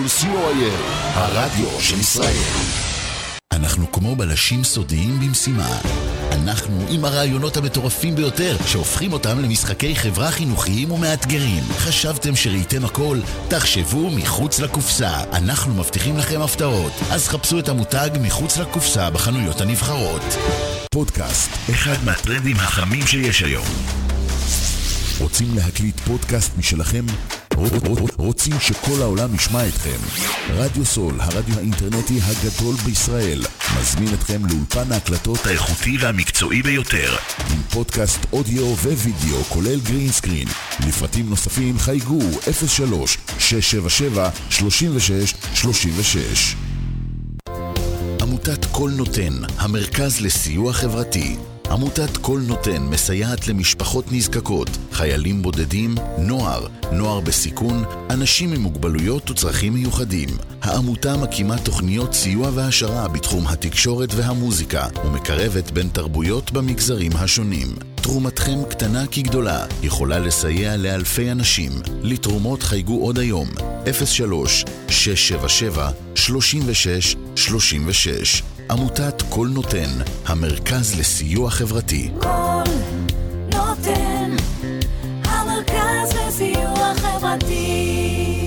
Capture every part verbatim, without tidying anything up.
סול סי או איי אל, הרדיו של ישראל. אנחנו כמו בלשים סודיים במשימה. אנחנו עם הרעיונות המטורפים ביותר שהופכים אותם למשחקי חברה חינוכיים ומאתגרים. חשבתם שראיתם הכל? תחשבו מחוץ לקופסה. אנחנו מבטיחים לכם הפתעות. אז חפשו את המותג מחוץ לקופסה בחנויות הנבחרות. פודקאסט, אחד מהטרנדים החמים שיש היום. רוצים להקליט פודקאסט משלכם? רוצים שכל העולם ישמע אתכם? רדיו סול, הרדיו האינטרנטי הגדול בישראל, מזמין אתכם לאולפן ההקלטות האיכותי והמקצועי ביותר, עם פודקאסט אודיו ווידאו כולל גרין סקרין. לפרטים נוספים חייגו אפס שלוש שש שבע שבע שלושים ושש שלושים ושש. עמותת כל נותן, המרכז לסיוע חברתי. עמותת כל נותן מסייעת למשפחות נזקקות, חיילים בודדים, נוער, נוער בסיכון, אנשים עם מוגבלויות וצרכים מיוחדים. העמותה מקימה תוכניות סיוע והשרה בתחום התקשורת והמוזיקה, ומקרבת בין תרבויות במגזרים השונים. תרומתכם קטנה כגדולה, יכולה לסייע לאלפי אנשים. לתרומות חייגו עוד היום, אפס שלוש שש שבע שבע שלושים ושש שלושים ושש. עמותת כל נותן, המרכז לסיוע חברתי. כל נותן, המרכז לסיוע חברתי.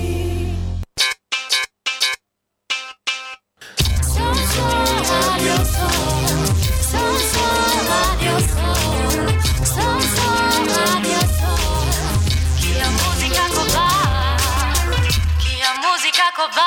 סול סול רדיו סול, סול סול רדיו סול, סול סול רדיו סול. כי המוזיקה קובעת, כי המוזיקה קובעת.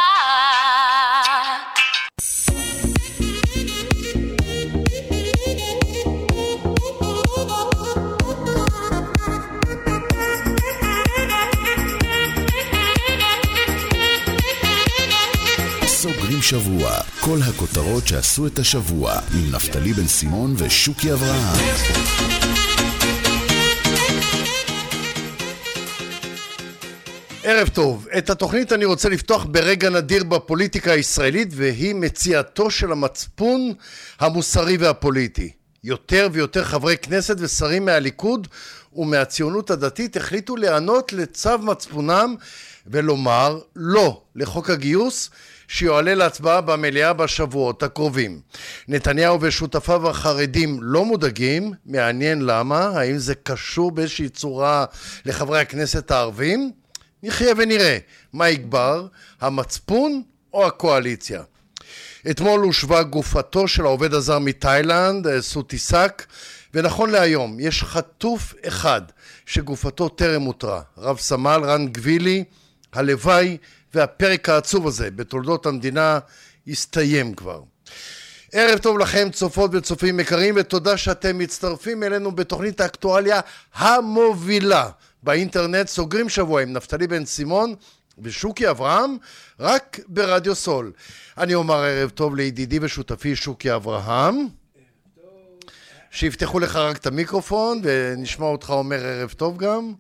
סוגרים שבוע, כל הכותרות שעשו את השבוע, עם נפתלי בן סימון ושוקי אברהם. ערב טוב, את התוכנית אני רוצה לפתוח ברגע נדיר בפוליטיקה הישראלית, והיא מציאתו של המצפון המוסרי והפוליטי. יותר ויותר חברי כנסת ושרים מהליכוד ומהציונות הדתית החליטו לענות לצו מצפונם ולומר לא לחוק הגיוס שיועלה להצבעה במליאה בשבועות הקרובים. נתניהו ושותפיו החרדים לא מודאגים, מעניין למה, האם זה קשור באיזושהי צורה לחברי הכנסת הערבים? נחיה ונראה מה יגבר, המצפון או הקואליציה. אתמול הושבה גופתו של העובד הזר מתאילנד, סוטיסק, ונכון להיום יש חטוף אחד שגופתו טרם הותרה, רב סמל רן גבילי. הלוואי והפרק העצוב הזה בתולדות המדינה יסתיים כבר. ערב טוב לכם צופות וצופים יקרים, ותודה שאתם מצטרפים אלינו בתוכנית האקטואליה המובילה באינטרנט. סוגרים שבוע עם נפתלי בן סימון ושוקי אברהם, רק ברדיו סול. אני אומר ערב טוב לידידי ושותפי שוקי אברהם, שיפתחו לך רק את המיקרופון ונשמע אותך אומר ערב טוב גם.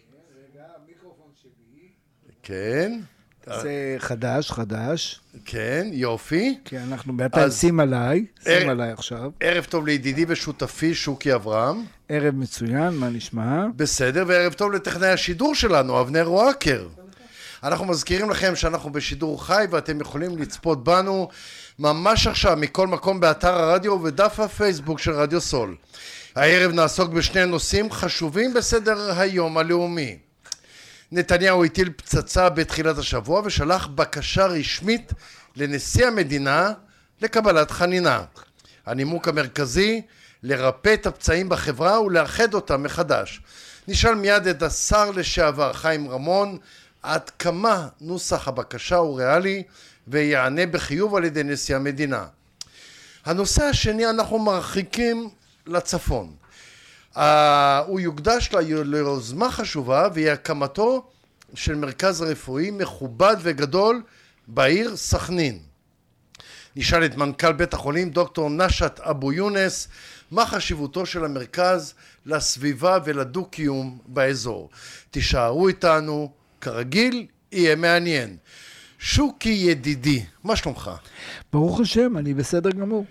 כן. זה חדש, חדש. כן, יופי. כי אנחנו בעצם שים עליי, שים עליי עכשיו. ערב טוב לידידי ושותפי שוקי אברהם. ערב מצוין, מה נשמע? בסדר, וערב טוב לטכנאי השידור שלנו, אבנר רואקר. אנחנו מזכירים לכם שאנחנו בשידור חי, ואתם יכולים לצפות בנו ממש עכשיו מכל מקום באתר הרדיו ודף הפייסבוק של רדיו סול. הערב נעסוק בשני נושאים חשובים בסדר היום הלאומי. נתניהו הטיל פצצה בתחילת השבוע ושלח בקשה רשמית לנשיא המדינה לקבלת חנינה. הנימוק המרכזי, לרפא את הפצעים בחברה ולאחד אותם מחדש. נשאל מיד את השר לשעבר חיים רמון עד כמה נוסח הבקשה הוא ריאלי ויענה בחיוב על ידי נשיא המדינה. הנושא השני, אנחנו מרחיקים לצפון. Uh, הוא יוקדש ליוזמה חשובה והיא הקמתו של מרכז רפואי מכובד וגדול בעיר סכנין. נשאל את מנכ"ל בית החולים דוקטור נשאת אבו יונס מה חשיבותו של המרכז לסביבה ולדו-קיום באזור. תישארו איתנו, כרגיל יהיה מעניין. שוקי ידידי, מה שלומך? ברוך השם, אני בסדר גמור.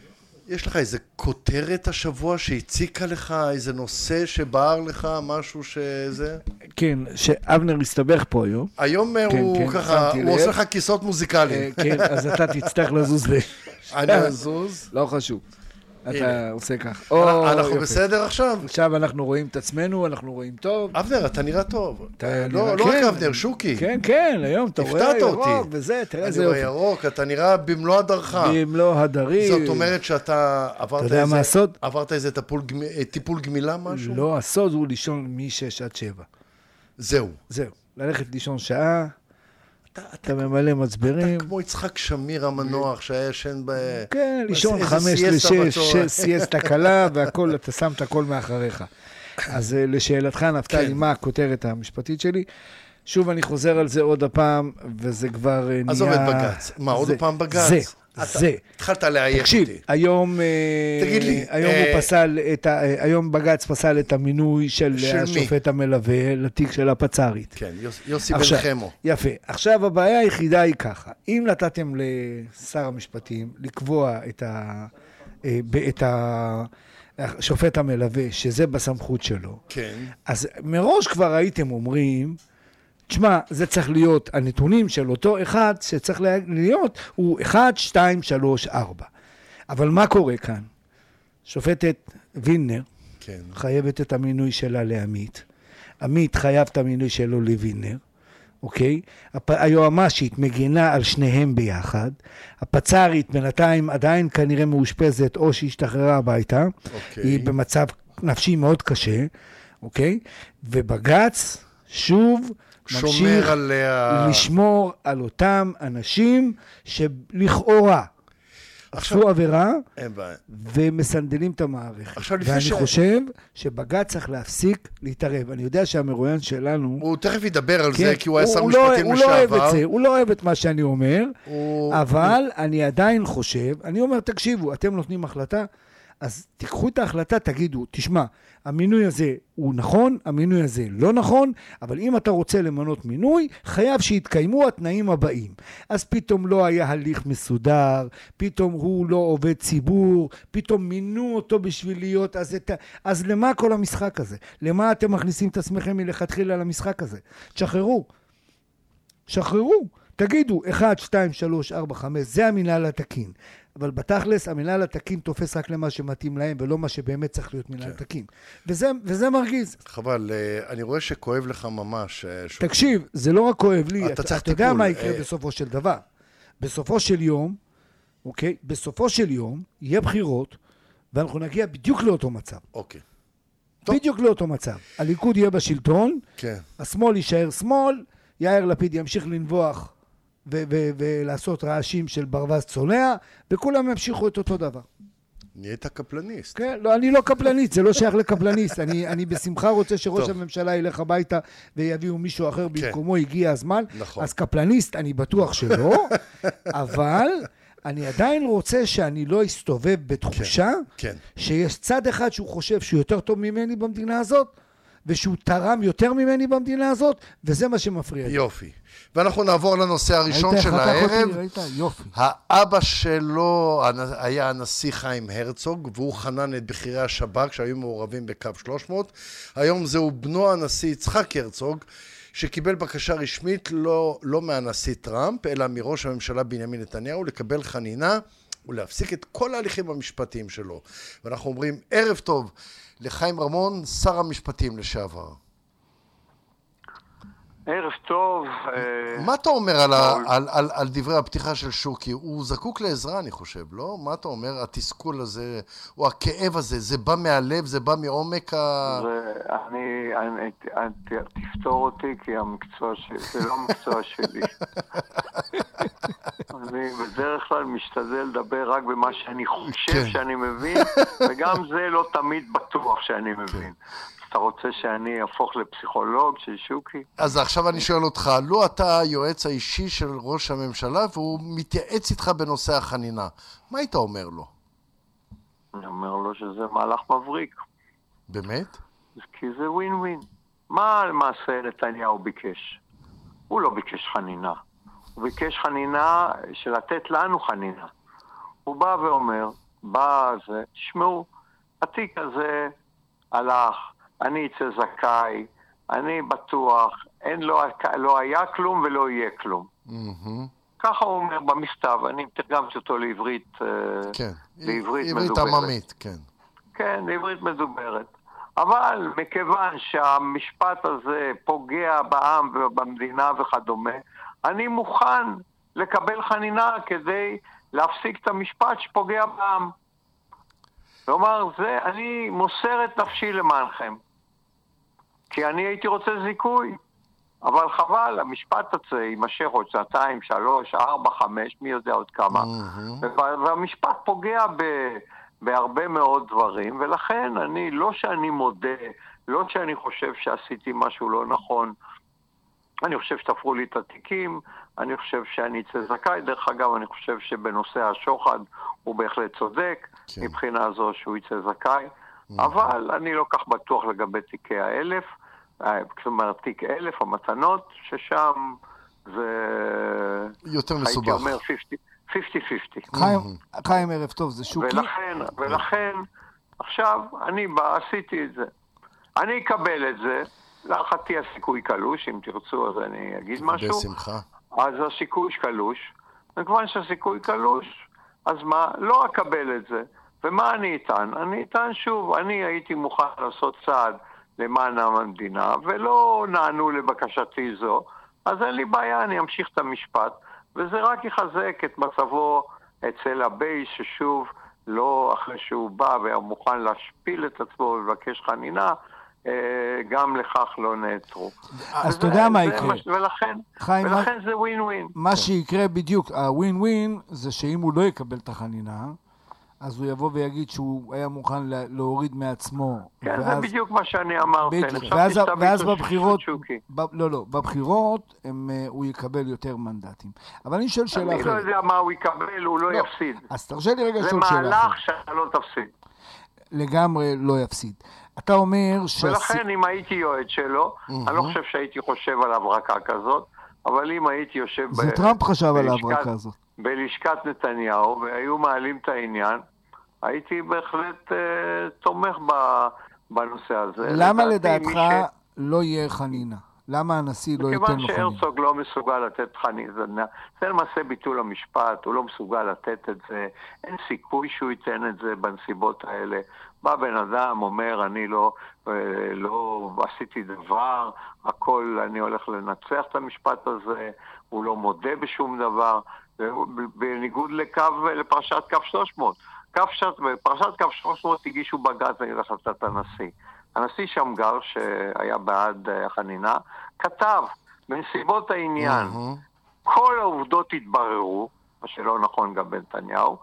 יש לך איזה כותרת השבוע שהציקה לך, איזה נושא שבער לך, משהו שזה? כן, שאבנר הסתבך פה היום. היום כן, הוא כן, ככה, שמתי הוא לב. עושה לך כיסאות מוזיקליים. אה, כן, אז אתה תצטרך לזוז ב... אני אזוז. לא חשוב. הנה. אתה עושה כך. או, אנחנו יופי. בסדר עכשיו? עכשיו אנחנו רואים את עצמנו, אנחנו רואים טוב. אבנר, אתה נראה טוב. אתה לא נראה- לא רק כן. אבנר, שוקי. כן, כן, היום אתה רואה הפתעת ירוק אותי. וזה, תראה אני איזה רואה יופי. ירוק, אתה נראה במלוא הדרכה. במלוא הדרי. זאת אומרת שאתה עברת אתה יודע איזה... מה הסוד? עברת איזה טיפול גמ- טיפול גמילה משהו? לא, הסוד הוא לישון מ-שש עד שבע. זהו. זהו, ללכת לישון שעה, אתה ממלא מצברים. כמו יצחק שמיר המנוח שהיה ישן ב... כן, לישון איזה חמש סיאסטה לשש, בצהריים. שש סיאסטה קלה, והכל, אתה שם את הכל מאחריך. אז אה, לשאלתך, נפתלי, כן. מה הכותרת המשפטית שלי? שוב, אני חוזר על זה עוד הפעם, וזה כבר אה, נהיה... עזוב את בג"ץ. מה, עוד זה- פעם בג"ץ? זה, אתה- זה. התחלת לעייף תקשיב, אותי. היום, אה, תגיד לי, היום אה, הוא פסל את ה... אה, היום בג"ץ פסל את המינוי של, של מי? השופט המלווה לתיק של הפצ"רית. כן, יוס- יוסי בן עכשיו, חמו. יפה. עכשיו, הבעיה היחידה היא ככה. אם נתתם לשר המשפטים לקבוע את ה... אה, ב- את השופט המלווה, שזה בסמכות שלו, כן. אז מראש כבר הייתם אומרים, תשמע, זה צריך להיות, הנתונים של אותו אחד שצריך להיות, הוא אחד, שתיים, שלוש, ארבע. אבל מה קורה כאן? שופטת וינר כן. חייבת את המינוי שלה לעמית. עמית חייב את המינוי שלו לוינר, אוקיי? הפ... היועמ"שית מגינה על שניהם ביחד. הפצ"רית בינתיים עדיין כנראה מאושפזת או שהשתחררה הביתה. אוקיי. היא במצב נפשי מאוד קשה, אוקיי? ובג"ץ שוב ממשיך שומר עליה. לשמור על אותם אנשים שלכאורה עכשיו- עשו עבירה אין בעיה. ומסנדלים את המערכת. עכשיו, לפני ואני ש- חושב שבג"ץ צריך להפסיק להתערב. אני יודע שהמרואיין שלנו... הוא תכף ידבר על כן, זה, כי הוא היה שר הוא לא- משפטים הוא לא אוהב את לשעבר. זה, הוא לא אוהב את מה שאני אומר, הוא- אבל אני עדיין חושב, אני אומר, תקשיבו, אתם נותנים החלטה, אז תיקחו את ההחלטה, תגידו, תשמע, המינוי הזה הוא נכון, המינוי הזה לא נכון, אבל אם אתה רוצה למנות מינוי, חייב שיתקיימו התנאים הבאים. אז פתאום לא היה הליך מסודר, פתאום הוא לא עובד ציבור, פתאום מינו אותו בשביל להיות, אז, את, אז למה כל המשחק הזה? למה אתם מכניסים את עצמכם מלכתחילה למשחק הזה? תשחררו, שחררו, תגידו, אחד, שתיים, שלוש, ארבע, חמש, זה המינהל התקין. אבל בתכלס, המינהל התקין תופס רק למה שמתאים להם, ולא מה שבאמת צריך להיות מינהל תקין. וזה, וזה מרגיז. חבל, אה, אני רואה שכואב לך ממש. אה, ש- תקשיב, זה לא רק כואב לי, אתה אתה, צריך אתה יודע טיפול, מה יקרה אה. בסופו של דבר. בסופו של יום, אוקיי? בסופו של יום, יהיה בחירות, ואנחנו נגיע בדיוק לאותו מצב. אוקיי. טוב. בדיוק לאותו מצב. הליכוד יהיה בשלטון, כן. השמאל יישאר שמאל, יאיר לפיד ימשיך לנבוח ו- ו- ולעשות רעשים של ברווז צולע, וכולם ימשיכו את אותו דבר. נהיית קפלניסט. כן, לא, אני לא קפלניסט, זה לא שייך לקפלניסט. אני, אני בשמחה רוצה שראש טוב. הממשלה ילך הביתה ויביאו מישהו אחר במקומו, הגיע הזמן. נכון. אז קפלניסט, אני בטוח שלא, אבל אני עדיין רוצה שאני לא אסתובב בתחושה כן. שיש צד אחד שהוא חושב שהוא יותר טוב ממני במדינה הזאת, ושהוא תרם יותר ממני במדינה הזאת, וזה מה שמפריע לי. יופי. ואנחנו נעבור לנושא הראשון ראית של איך חתך הערב. אותי? ראית? יופי. האבא שלו היה הנשיא חיים הרצוג, והוא חנן את בכירי השב"כ שהיו מעורבים בקו שלוש מאות. היום זהו בנו הנשיא יצחק הרצוג, שקיבל בקשה רשמית לא, לא מהנשיא טראמפ, אלא מראש הממשלה בנימין נתניהו, לקבל חנינה ולהפסיק את כל ההליכים המשפטיים שלו. ואנחנו אומרים, ערב טוב לחיים רמון, שר המשפטים לשעבר. ערב טוב. מה אתה אומר על, ה, על, על, על דברי הפתיחה של שוקי? הוא זקוק לעזרה, אני חושב, לא? מה אתה אומר? התסכול הזה, או הכאב הזה, זה בא מהלב, זה בא מעומק ה... זה, אני, אני, אני, תפתור אותי, כי המקצוע שלי, זה לא המקצוע שלי. אני בדרך כלל משתדל לדבר רק במה שאני חושב כן. שאני מבין, וגם זה לא תמיד בטוח שאני מבין. אתה רוצה שאני אהפוך לפסיכולוג של שוקי? אז עכשיו אני שואל אותך, לא אתה היועץ האישי של ראש הממשלה, והוא מתייעץ איתך בנושא החנינה. מה היית אומר לו? אני אומר לו שזה מהלך מבריק. באמת? כי זה ווין ווין. מה למעשה נתניהו ביקש? הוא לא ביקש חנינה. הוא ביקש חנינה של לתת לנו חנינה. הוא בא ואומר, בא זה, תשמעו, התיק הזה הלך, אני אצא זכאי, אני בטוח, אין, לא, לא היה כלום ולא יהיה כלום. ככה הוא אומר במכתב, אני תרגמתי אותו לעברית, כן, לעברית עברית מדוברת. עממית, כן. כן, לעברית מדוברת. אבל מכיוון שהמשפט הזה פוגע בעם ובמדינה וכדומה, אני מוכן לקבל חנינה כדי להפסיק את המשפט שפוגע בעם. כלומר, זה, אני מוסר את נפשי למענכם. כי אני הייתי רוצה זיכוי. אבל חבל, המשפט הזה יימשך עוד שעתיים, שלוש, ארבע, חמש, מי יודע עוד כמה. Mm-hmm. והמשפט פוגע ב... בהרבה מאוד דברים, ולכן אני, לא שאני מודה, לא שאני חושב שעשיתי משהו לא נכון, אני חושב שתפרו לי את התיקים, אני חושב שאני אצא זכאי, דרך אגב, אני חושב שבנושא השוחד הוא בהחלט צודק, כן. מבחינה זו שהוא יצא זכאי, mm-hmm. אבל אני לא כך בטוח לגבי תיקי האלף, כלומר, תיק אלף, המתנות, ששם זה... יותר מסובך. הייתי אומר חמישים חמישים. חיים, חיים ערב טוב, זה שוקי. ולכן, ולכן, עכשיו, אני בא, עשיתי את זה. אני אקבל את זה, להערכתי הסיכוי קלוש, אם תרצו, אז אני אגיד משהו. בשמחה. אז הסיכוי קלוש, וכיוון שהסיכוי קלוש, אז מה? לא אקבל את זה. ומה אני איתן? אני איתן שוב, אני הייתי מוכן לעשות צעד למען המדינה, ולא נענו לבקשתי זו, אז אין לי בעיה, אני אמשיך את המשפט, וזה רק יחזק את מצבו אצל הבי, ששוב, לא אחרי שהוא בא ומוכן להשפיל את עצמו ולבקש חנינה, גם לכך לא נעתרו. אז אתה יודע מה יקרה. ולכן, ולכן זה ווין ווין. מה שיקרה בדיוק, הווין ווין, זה שאם הוא לא יקבל את החנינה, אז הוא יבוא ויגיד שהוא היה מוכן להוריד מעצמו. כן, זה בדיוק מה שאני אמרתי. ואז בבחירות, לא, לא, בבחירות הוא יקבל יותר מנדטים. אבל אני שואל שאלה אחרת. אני לא יודע מה הוא יקבל, הוא לא יפסיד. אז תרשה לי רגע שואל שאלה אחרת. זה מהלך שאתה לא תפסיד. לגמרי לא יפסיד. אתה אומר ש... ולכן אם הייתי יועד שלו, אני לא חושב שהייתי חושב על הברקה כזאת, אבל אם הייתי יושב... זה טראמפ חשב על הברקה הזאת. בלשכת נתניהו, והיו מעלים את העניין, הייתי בהחלט אה, תומך ב, בנושא הזה. למה לדעתך ש... לא יהיה חנינה? למה הנשיא לא ייתן לו חנינה? מכיוון שהרצוג לא מסוגל לתת חנינה, זה למעשה ביטול המשפט, הוא לא מסוגל לתת את זה, אין סיכוי שהוא ייתן את זה בנסיבות האלה. בא בן אדם, אומר, אני לא, לא עשיתי דבר, הכל, אני הולך לנצח את המשפט הזה, הוא לא מודה בשום דבר, בניגוד לקו, לפרשת קו שלוש מאות. בפרשת קו שלוש מאות הגישו בג"ץ נגד החלטת הנשיא. הנשיא שמגר, שהיה בעד החנינה, כתב, בנסיבות העניין, כל העובדות התבררו, מה שלא נכון גם בנתניהו,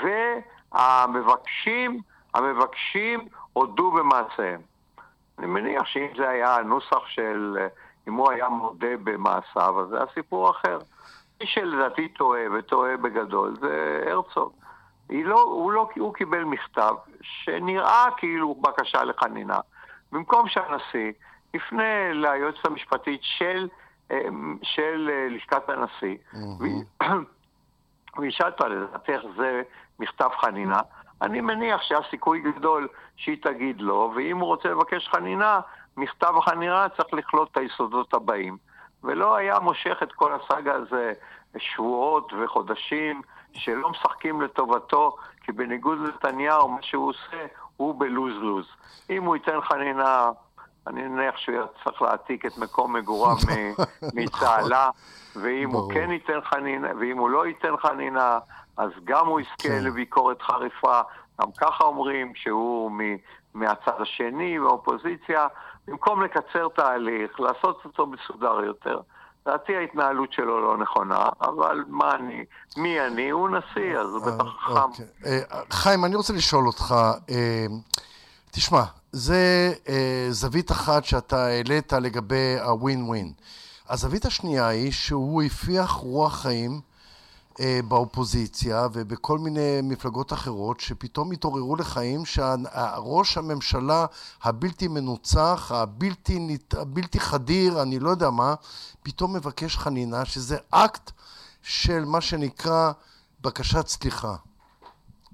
והמבקשים, המבקשים הודו במעשיהם. אני מניח שאם זה היה הנוסח של, אם הוא היה מודה במעשיו, אז זה הסיפור אחר. מי שלדעתי טועה וטועה בגדול זה הרצוג. לא, הוא, לא, הוא קיבל מכתב שנראה כאילו בקשה לחנינה. במקום שהנשיא יפנה ליועצת המשפטית של, של לשכת הנשיא, mm-hmm. וישאל אותה לדעתך זה מכתב חנינה, אני מניח שהסיכוי גדול שהיא תגיד לו, ואם הוא רוצה לבקש חנינה, מכתב החנינה צריך לכלול את היסודות הבאים. ולא היה מושך את כל הסגה הזה שבועות וחודשים שלא משחקים לטובתו, כי בניגוד לנתניהו מה שהוא עושה הוא בלוז-לוז. אם הוא ייתן חנינה, אני מניח שהוא צריך להעתיק את מקום מגוריו מצהלה, ואם הוא כן ייתן חנינה, ואם הוא לא ייתן חנינה, אז גם הוא יזכה לביקורת חריפה, גם ככה אומרים שהוא מהצד השני, באופוזיציה, במקום לקצר תהליך, לעשות אותו מסודר יותר. דעתי ההתנהלות שלו לא נכונה, אבל מה אני, מי אני? הוא נשיא, אז הוא בטח חכם. חיים, אני רוצה לשאול אותך, תשמע, זה זווית אחת שאתה העלית לגבי הווין ווין. הזווית השנייה היא שהוא הפיח רוח חיים באופוזיציה ובכל מיני מפלגות אחרות שפתאום התעוררו לחיים שהראש הממשלה הבלתי מנוצח, הבלתי, הבלתי חדיר, אני לא יודע מה, פתאום מבקש חנינה, שזה אקט של מה שנקרא בקשת סליחה.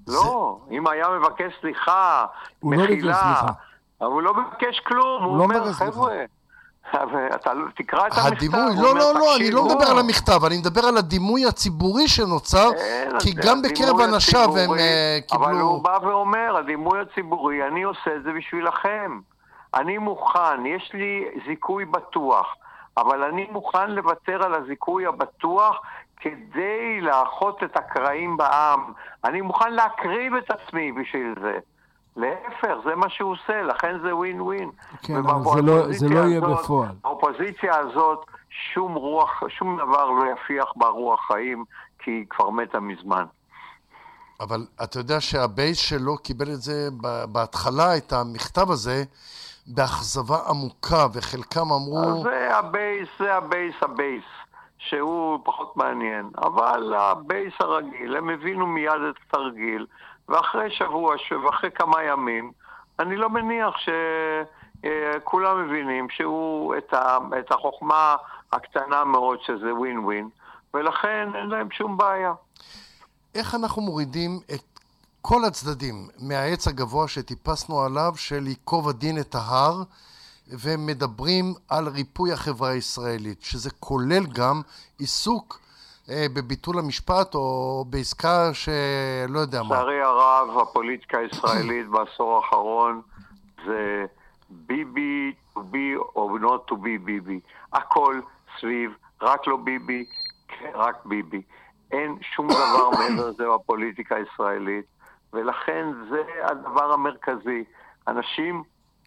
לא, אם היה מבקש סליחה, הוא לא ביקש מחילה, סליחה. אבל הוא לא מבקש כלום, הוא לא אומר, מבקש סליחה. חבר'ה, אבל אתה לא- תקרא את המכתב. הדימוי, הוא לא, אומר, לא, לא, אני לא "תקשיבו, מדבר על המכתב, אני מדבר על הדימוי הציבורי שנוצר, אין, כי זה גם בקרב הדימוי אנשיו הם הציבורי, אה, אבל קיבלו... הוא בא ואומר, הדימוי הציבורי, אני עושה את זה בשבילכם. אני מוכן, יש לי זיכוי בטוח, אבל אני מוכן לוותר על הזיכוי הבטוח כדי לאחות את הקרעים בעם. אני מוכן להקריב את עצמי בשביל זה. להפך, זה מה שהוא עושה, לכן זה ווין ווין. כן, אבל זה לא- זה לא יהיה בפועל. האופוזיציה הזאת, שום רוח, שום דבר לא יפיח בה רוח חיים, כי היא כבר מתה מזמן. אבל אתה יודע שהבייס שלו קיבל את זה ב- בהתחלה, את המכתב הזה, באכזבה עמוקה, וחלקם אז אמרו... זה הבייס, זה הבייס, הבייס, שהוא פחות מעניין. אבל הבייס הרגיל, הם הבינו מיד את התרגיל, ואחרי שבוע, ואחרי כמה ימים, אני לא מניח שכולם מבינים שהוא את, ה, את החוכמה הקטנה מאוד, שזה ווין ווין, ולכן אין להם שום בעיה. איך אנחנו מורידים את כל הצדדים מהעץ הגבוה שטיפסנו עליו של ייקוב הדין את ההר, ומדברים על ריפוי החברה הישראלית, שזה כולל גם עיסוק אה, בביטול המשפט או בעסקה שלא יודע מה. לצערי הרב, הפוליטיקה הישראלית בעשור האחרון זה ביבי to be or not to be ביבי. הכל סביב, רק לא ביבי, רק ביבי. אין שום דבר מעבר לזה בפוליטיקה הישראלית, ולכן זה הדבר המרכזי. אנשים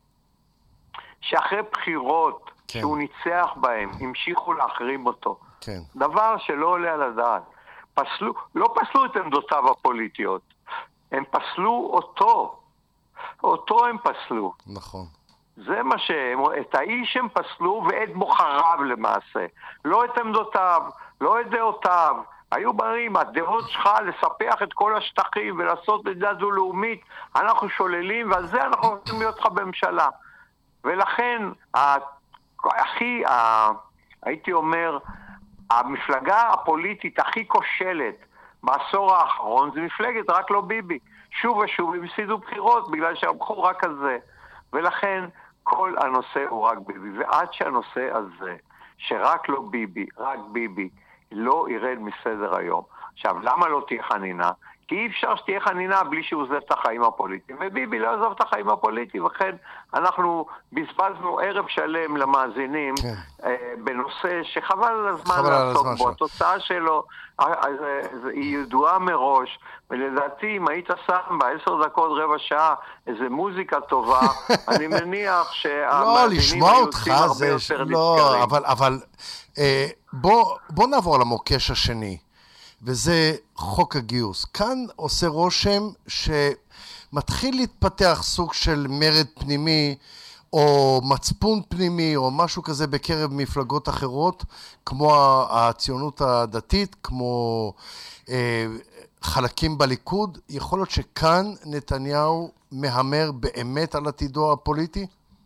שאחרי בחירות כן. שהוא ניצח בהם, המשיכו להחרים אותו. כן. דבר שלא עולה על הדעת. פסלו, לא פסלו את עמדותיו הפוליטיות, הם פסלו אותו. אותו הם פסלו. נכון. זה מה שהם, את האיש הם פסלו ואת בוחריו למעשה. לא את עמדותיו, לא את דעותיו. היו ברים, הדעות שלך לספח את כל השטחים ולעשות מדינה דו-לאומית, אנחנו שוללים, ועל זה אנחנו רוצים להיות לך בממשלה. ולכן, הכי, הייתי אומר, המפלגה הפוליטית הכי כושלת בעשור האחרון זה מפלגת רק לא ביבי. שוב ושוב הם הפסידו בחירות בגלל שהלכו רק על זה. ולכן כל הנושא הוא רק ביבי. ועד שהנושא הזה, שרק לא ביבי, רק ביבי, לא ירד מסדר היום. עכשיו, למה לא תהיה חנינה? כי אי אפשר שתהיה חנינה בלי שהוא עוזב את החיים הפוליטיים. וביבי לא עוזב את החיים הפוליטיים, וכן אנחנו בזבזנו ערב שלם למאזינים כן. אה, בנושא שחבל על הזמן חבל על לעסוק הזמן בו. שלו. התוצאה שלו אה, אה, היא ידועה מראש, ולדעתי אם היית שם בעשר דקות רבע שעה איזה מוזיקה טובה, אני מניח לא, שהמאזינים לשמוע היו אותך עושים הרבה זה... יותר לא, נזכרים. אבל, אבל אה, בוא, בוא נעבור למוקש השני, וזה חוק הגיוס. כאן עושה רושם שמתחיל להתפתח סוג של מרד פנימי, או מצפון פנימי, או משהו כזה בקרב מפלגות אחרות, כמו הציונות הדתית, כמו אה, חלקים בליכוד. יכול להיות שכאן נתניהו מהמר באמת על עתידו הפוליטי?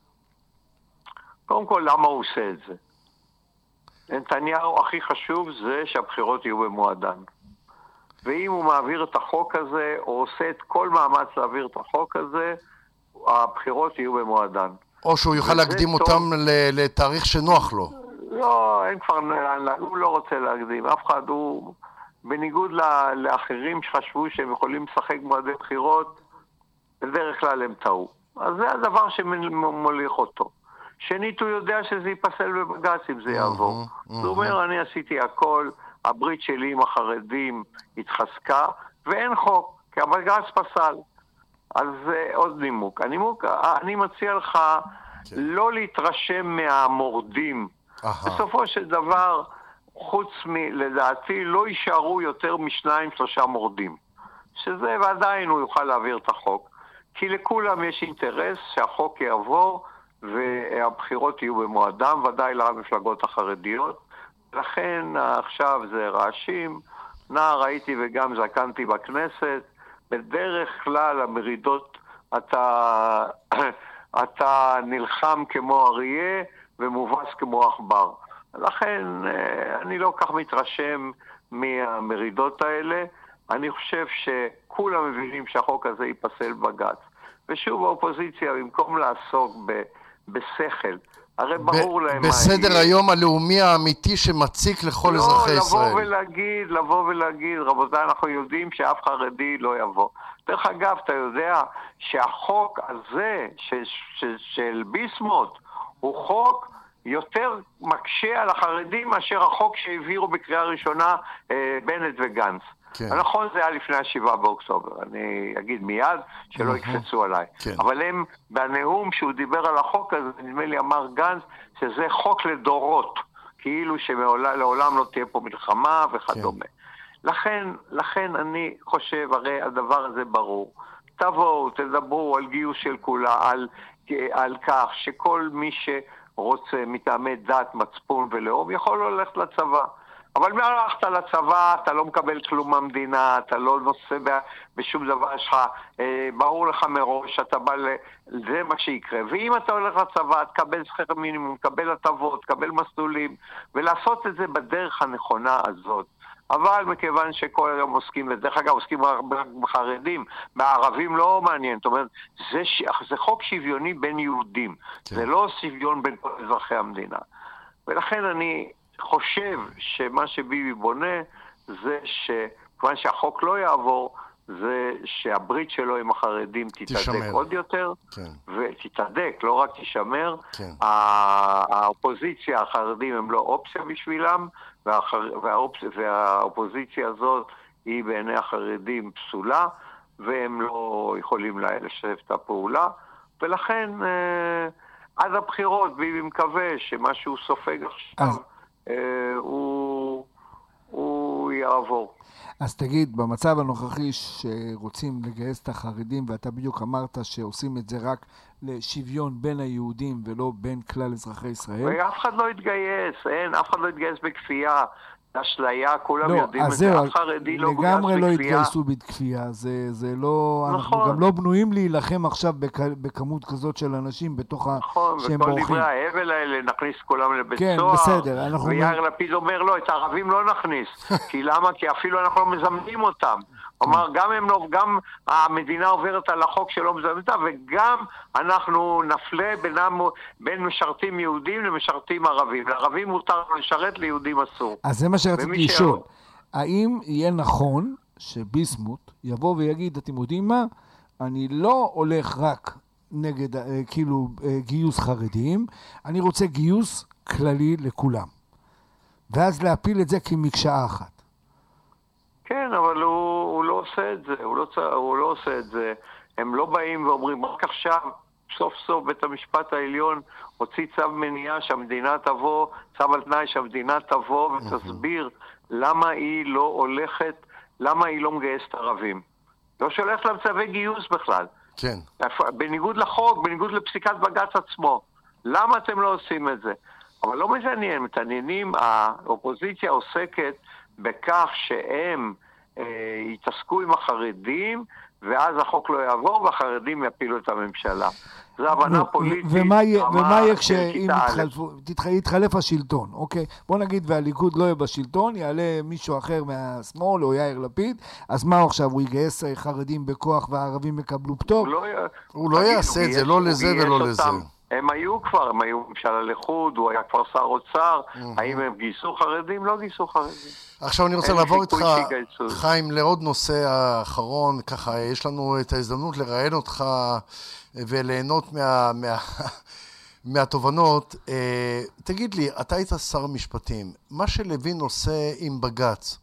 קודם כל, למה הוא עושה את זה? נתניהו הכי חשוב זה שהבחירות יהיו במועדן. ואם הוא מעביר את החוק הזה, או עושה את כל מאמץ להעביר את החוק הזה, הבחירות יהיו במועדן. או שהוא יוכל להקדים טוב. אותם לתאריך שנוח לו. לא, אין כבר, הוא לא רוצה להקדים. אף אחד הוא, בניגוד לאחרים שחשבו שהם יכולים לשחק מועדי בחירות, בדרך כלל הם טעו. אז זה הדבר שמוליך אותו. שנית, הוא יודע שזה ייפסל בבג"ץ אם זה יעבור. זאת אומרת, אני עשיתי הכל, הברית שלי עם החרדים התחזקה, ואין חוק, כי הבג"ץ פסל. אז זה עוד נימוק. הנימוק, אני מציע לך לא להתרשם מהמורדים. בסופו של דבר, חוץ מלדעתי, לא יישארו יותר משניים, שלושה מורדים. שזה, ועדיין הוא יוכל להעביר את החוק. כי לכולם יש אינטרס שהחוק יעבור, והבחירות יהיו במועדם, ודאי למפלגות החרדיות. לכן עכשיו זה רעשים. נער הייתי וגם זקנתי בכנסת. בדרך כלל המרידות אתה, אתה נלחם כמו אריה ומובס כמו עכבר. לכן אני לא כך מתרשם מהמרידות האלה. אני חושב כולם מבינים שהחוק הזה ייפסל בג"ץ. ושוב, האופוזיציה, במקום לעסוק ב, בשכל, הרי ברור ב- להם בסדר מה היום הלאומי האמיתי שמציק לכל לא, אזרחי לבוא ישראל. ולהגיד, לבוא ולהגיד, רבותיי, אנחנו יודעים שאף חרדי לא יבוא. דרך אגב, אתה יודע שהחוק הזה של, של, של ביסמוט הוא חוק יותר מקשה על החרדים מאשר החוק שהעבירו בקריאה ראשונה אה, בנט וגנץ. כן. נכון, זה היה לפני השבעה באוקטובר, אני אגיד מיד שלא יקפצו עליי. כן. אבל הם, בנאום שהוא דיבר על החוק הזה, נדמה לי אמר גנץ, שזה חוק לדורות, כאילו שלעולם לא תהיה פה מלחמה וכדומה. כן. לכן, לכן אני חושב, הרי הדבר הזה ברור. תבואו, תדברו על גיוס של כולה, על, על כך שכל מי שרוצה מטעמי דת, מצפון ולאום, יכול ללכת לצבא. אבל מהלכת לצבא, אתה לא מקבל כלום מהמדינה, אתה לא נושא בשום דבר שלך, אה, ברור לך מראש, אתה בא ל... זה מה שיקרה. ואם אתה הולך לצבא, תקבל שכר מינימום, תקבל הטבות, תקבל מסלולים, ולעשות את זה בדרך הנכונה הזאת. אבל מכיוון שכל היום עוסקים, ודרך אגב עוסקים בחרדים, בערבים לא מעניין, זאת אומרת, זה, ש... זה חוק שוויוני בין יהודים, כן. זה לא שוויון בין כל אזרחי המדינה. ולכן אני... חושב שמה שביבי בונה זה שכיוון שהחוק לא יעבור, זה שהברית שלו עם החרדים תתהדק תשמר. עוד יותר, כן. ותתהדק, לא רק תשמר. כן. האופוזיציה, החרדים הם לא אופציה בשבילם, והאופ... והאופ... והאופוזיציה הזאת היא בעיני החרדים פסולה, והם לא יכולים לשתף את הפעולה, ולכן עד הבחירות ביבי מקווה שמה שהוא סופג עכשיו, Uh, הוא, הוא יעבור. אז תגיד, במצב הנוכחי שרוצים לגייס את החרדים, ואתה בדיוק אמרת שעושים את זה רק לשוויון בין היהודים ולא בין כלל אזרחי ישראל. ואף אחד לא יתגייס, אין, אף אחד לא יתגייס בכפייה. אשליה, כולם לא, יודעים את זה, אף חרדי לא גויס בכפייה. לגמרי לא התגייסו בכפייה, זה, זה לא, נכון. אנחנו גם לא בנויים להילחם עכשיו בכ, בכמות כזאת של אנשים בתוך נכון, ה... שהם בורחים. וכל דברי ההבל האלה נכניס כולם לבית כן, סוהר. בסדר. אנחנו... ויאיר לפיד אומר לא, את הערבים לא נכניס. כי למה? כי אפילו אנחנו לא מזמנים אותם. כלומר, גם, הם לא, גם המדינה עוברת על החוק שלא מזמנים אותם, וגם אנחנו נפלה בינם, בין משרתים יהודים למשרתים ערבים. לערבים מותר לשרת, ליהודים אסור. אז זה מה שרציתי לשאול. האם יהיה נכון שביסמוט יבוא ויגיד, אתם יודעים מה? אני לא הולך רק נגד, כאילו, גיוס חרדים, אני רוצה גיוס כללי לכולם. ואז להפיל את זה כמקשה אחת. כן, אבל הוא, הוא לא עושה את זה, הוא לא, הוא לא עושה את זה. הם לא באים ואומרים, רק עכשיו, סוף סוף בית המשפט העליון הוציא צו מניעה שהמדינה תבוא, צו על תנאי שהמדינה תבוא ותסביר למה היא לא הולכת, למה היא לא מגייסת ערבים. לא שולחת להם צווי גיוס בכלל. כן. בניגוד לחוק, בניגוד לפסיקת בג"ץ עצמו. למה אתם לא עושים את זה? אבל לא מתעניין, מתעניינים, האופוזיציה עוסקת בכך שהם אה, יתעסקו עם החרדים, ואז החוק לא יעבור, והחרדים יפילו את הממשלה. זו הבנה פוליטית. ומה יהיה כשאם יתחלף השלטון? אוקיי, בוא נגיד, והליכוד לא יהיה בשלטון, יעלה מישהו אחר מהשמאל, או יאיר לפיד, אז מה עכשיו, הוא יגייס חרדים בכוח והערבים יקבלו פטור? הוא לא יעשה את זה, לא לזה ולא לזה. הם היו כבר, הם היו ממשל הליכוד, הוא היה כבר שר אוצר, האם הם גייסו חרדים? לא גייסו חרדים. עכשיו אני רוצה לעבור איתך, חיים, לעוד נושא האחרון, ככה יש לנו את ההזדמנות לראיין אותך וליהנות מה, מה, מהתובנות. תגיד לי, אתה היית שר המשפטים, מה שלוין עושה עם בג"ץ,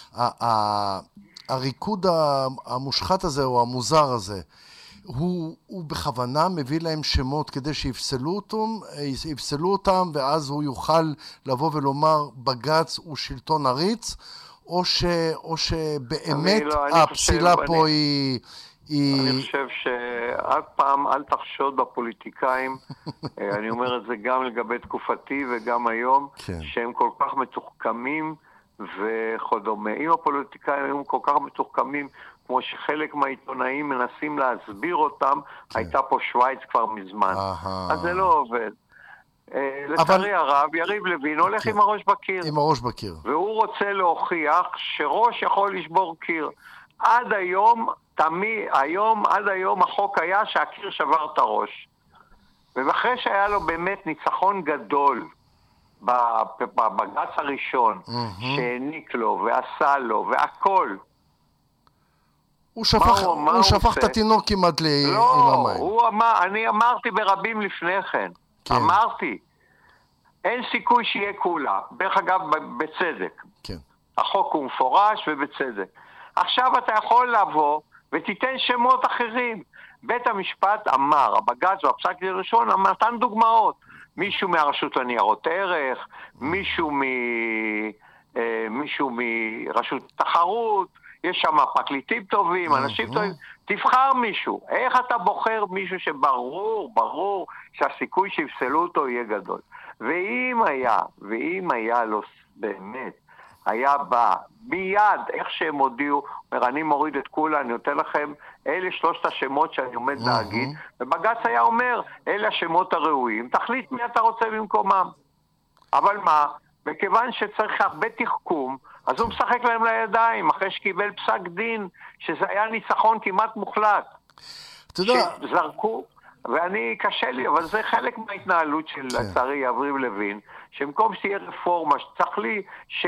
הריקוד המושחת הזה או המוזר הזה, הוא, הוא בכוונה מביא להם שמות כדי שיפסלו אותם, יפסלו אותם, ואז הוא יוכל לבוא ולומר בג"ץ הוא שלטון עריץ, או, ש, או שבאמת לא, הפסילה חושב, פה אני, היא, היא... אני חושב שעד פעם אל תחשוד בפוליטיקאים, אני אומר את זה גם לגבי תקופתי וגם היום, כן. שהם כל כך מתוחכמים וכדומה. אם הפוליטיקאים הם כל כך מתוחכמים, כמו שחלק מהעיתונאים מנסים להסביר אותם, כן. הייתה פה שוויץ כבר מזמן. Aha. אז זה לא עובד. לצערי הרב, יריב לוין הולך כן. עם הראש בקיר. עם הראש בקיר. והוא רוצה להוכיח שראש יכול לשבור קיר. עד היום, תמיד, היום, עד היום החוק היה שהקיר שבר את הראש. ואחרי שהיה לו באמת ניצחון גדול בבג"ץ הראשון, mm-hmm. שהעניק לו ועשה לו והכל. הוא שפך, הוא, הוא שפך את התינוק כמעט לא, עם המים. הוא אמר, אני אמרתי ברבים לפני כן. כן. אמרתי, אין סיכוי שיהיה כולה. דרך אגב, בצדק. כן. החוק הוא מפורש ובצדק. עכשיו אתה יכול לבוא ותיתן שמות אחרים. בית המשפט אמר, הבג"ץ והפסק דין ראשון, נתן דוגמאות. מישהו מהרשות לניירות ערך, מישהו מ... מישהו מרשות תחרות, יש שם פרקליטים טובים, אנשים טובים, תבחר מישהו. איך אתה בוחר מישהו שברור, ברור שהסיכוי שיפסלו אותו יהיה גדול. ואם היה, ואם היה לו באמת, היה בא מיד, איך שהם הודיעו, אומר, אני מוריד את כולה, אני נותן לכם, אלה שלושת השמות שאני עומד להגיד, ובג"ץ היה אומר, אלה השמות הראויים, תחליט מי אתה רוצה במקומם. אבל מה? מכיוון שצריך הרבה תחכום, אז הוא משחק להם לידיים, אחרי שקיבל פסק דין, שזה היה ניצחון כמעט מוחלט. אתה יודע... שזרקו, ואני קשה לי, אבל זה חלק מההתנהלות של לצערי יריב לוין, שמקום שתהיה רפורמה, שצריך לי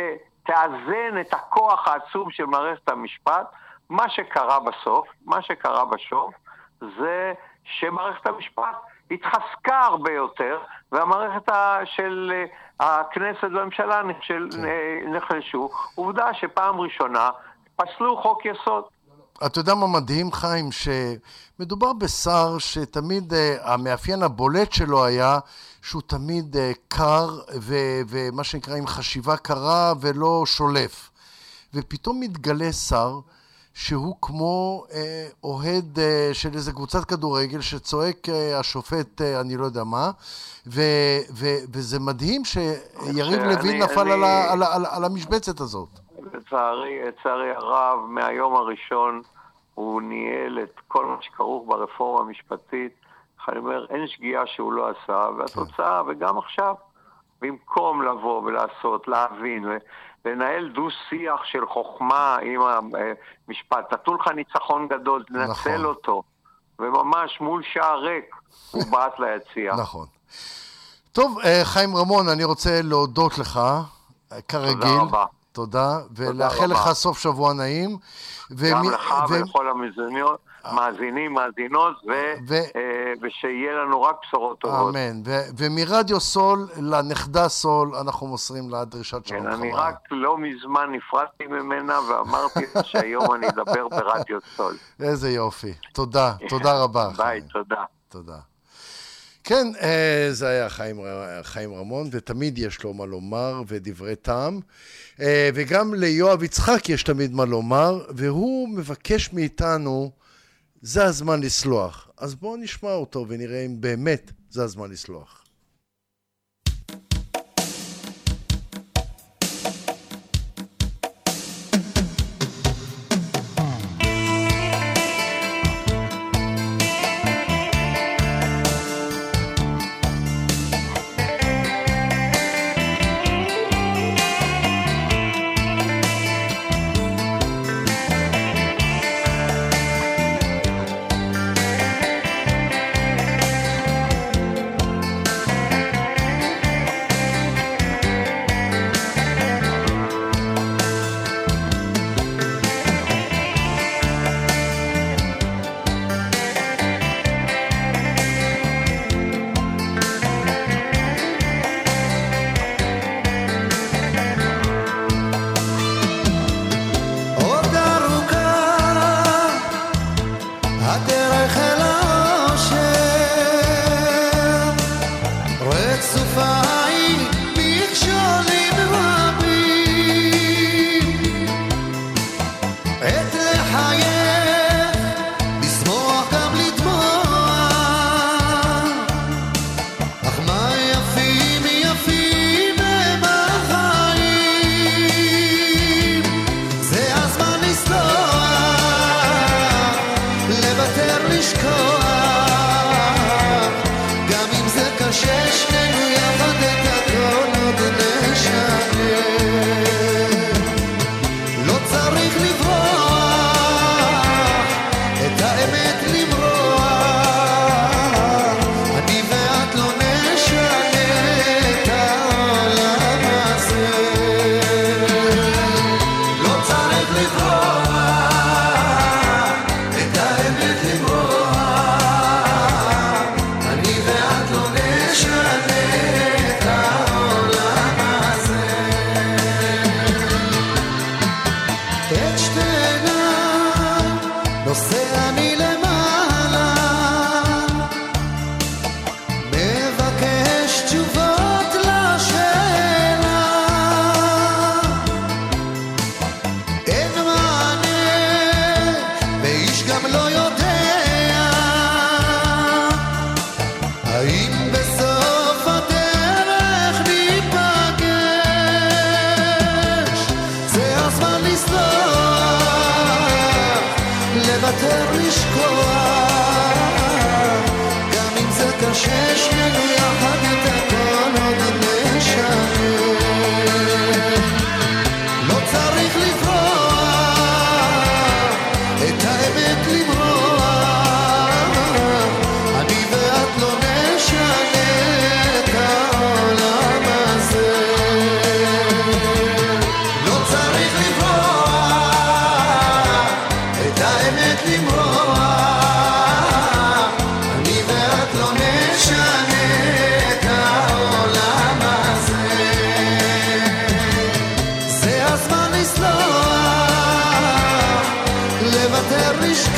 שתאזן את הכוח העצום של מערכת המשפט, מה שקרה בסוף, מה שקרה בסוף, זה שמערכת המשפט התחזקה הרבה יותר, והמערכת של הכנסת והממשלה נחלשו. עובדה שפעם ראשונה פסלו חוק יסוד. אתה יודע מה מדהים, חיים, שמדובר בשר שתמיד המאפיין הבולט שלו היה שהוא תמיד קר ו- ומה שנקרא עם חשיבה קרה ולא שולף. ופתאום מתגלה שר שהוא כמו אה, אוהד אה, של איזה קבוצת כדורגל שצועק אה, השופט אה, אני לא יודע מה, ו- ו- וזה מדהים שיריב לוין נפל אני, על, ה- על, על, על המשבצת הזאת. לצערי, לצערי הרב, מהיום הראשון הוא ניהל את כל מה שכרוך ברפורמה המשפטית. אני אומר, אין שגיאה שהוא לא עשה, והתוצאה, וגם עכשיו, במקום לבוא ולעשות, להבין, לנהל דו שיח של חוכמה עם המשפט, נתנו לך ניצחון גדול, תנצל נכון. אותו, וממש מול שער ריק, הוא בעט ליציאה. נכון. טוב, חיים רמון, אני רוצה להודות לך, כרגיל. תודה רבה. תודה, ולאחל לך סוף שבוע נעים. גם לך ולכל המאזינים, מאזינות, ושיהיה לנו רק בשורות טובות. אמן. ומרדיו סול לנכדה סול, אנחנו מוסרים לה דרישת שלום חמה. אני רק לא מזמן נפרדתי ממנה, ואמרתי שהיום אני אדבר ברדיו סול. איזה יופי. תודה, תודה רבה. ביי, תודה. תודה. כן, זה היה חיים, חיים רמון, ותמיד יש לו מה לומר ודברי טעם, וגם ליואב יצחק יש תמיד מה לומר, והוא מבקש מאיתנו, זה הזמן לסלוח. אז בואו נשמע אותו ונראה אם באמת זה הזמן לסלוח. לא צריך לברוח את שתי עיניי, נושא אני למעלה, מבקש תשובות לשאלה, אין מענה ואיש גם לא יודע האם בסוף הדרך ניפגש. זה הזמן לסלוח, לוותר, לשכוח, גם אם זה קשה, שנינו יחד את הכל עוד נשנה. לא צריך לברוח, את האמת למרוח, אני ואת לא נשנה את העולם הזה. לא צריך לברוח, את האמת למרוח, אני ואת לא נשנה את העולם הזה. זה הזמן לסלוח, לוותר,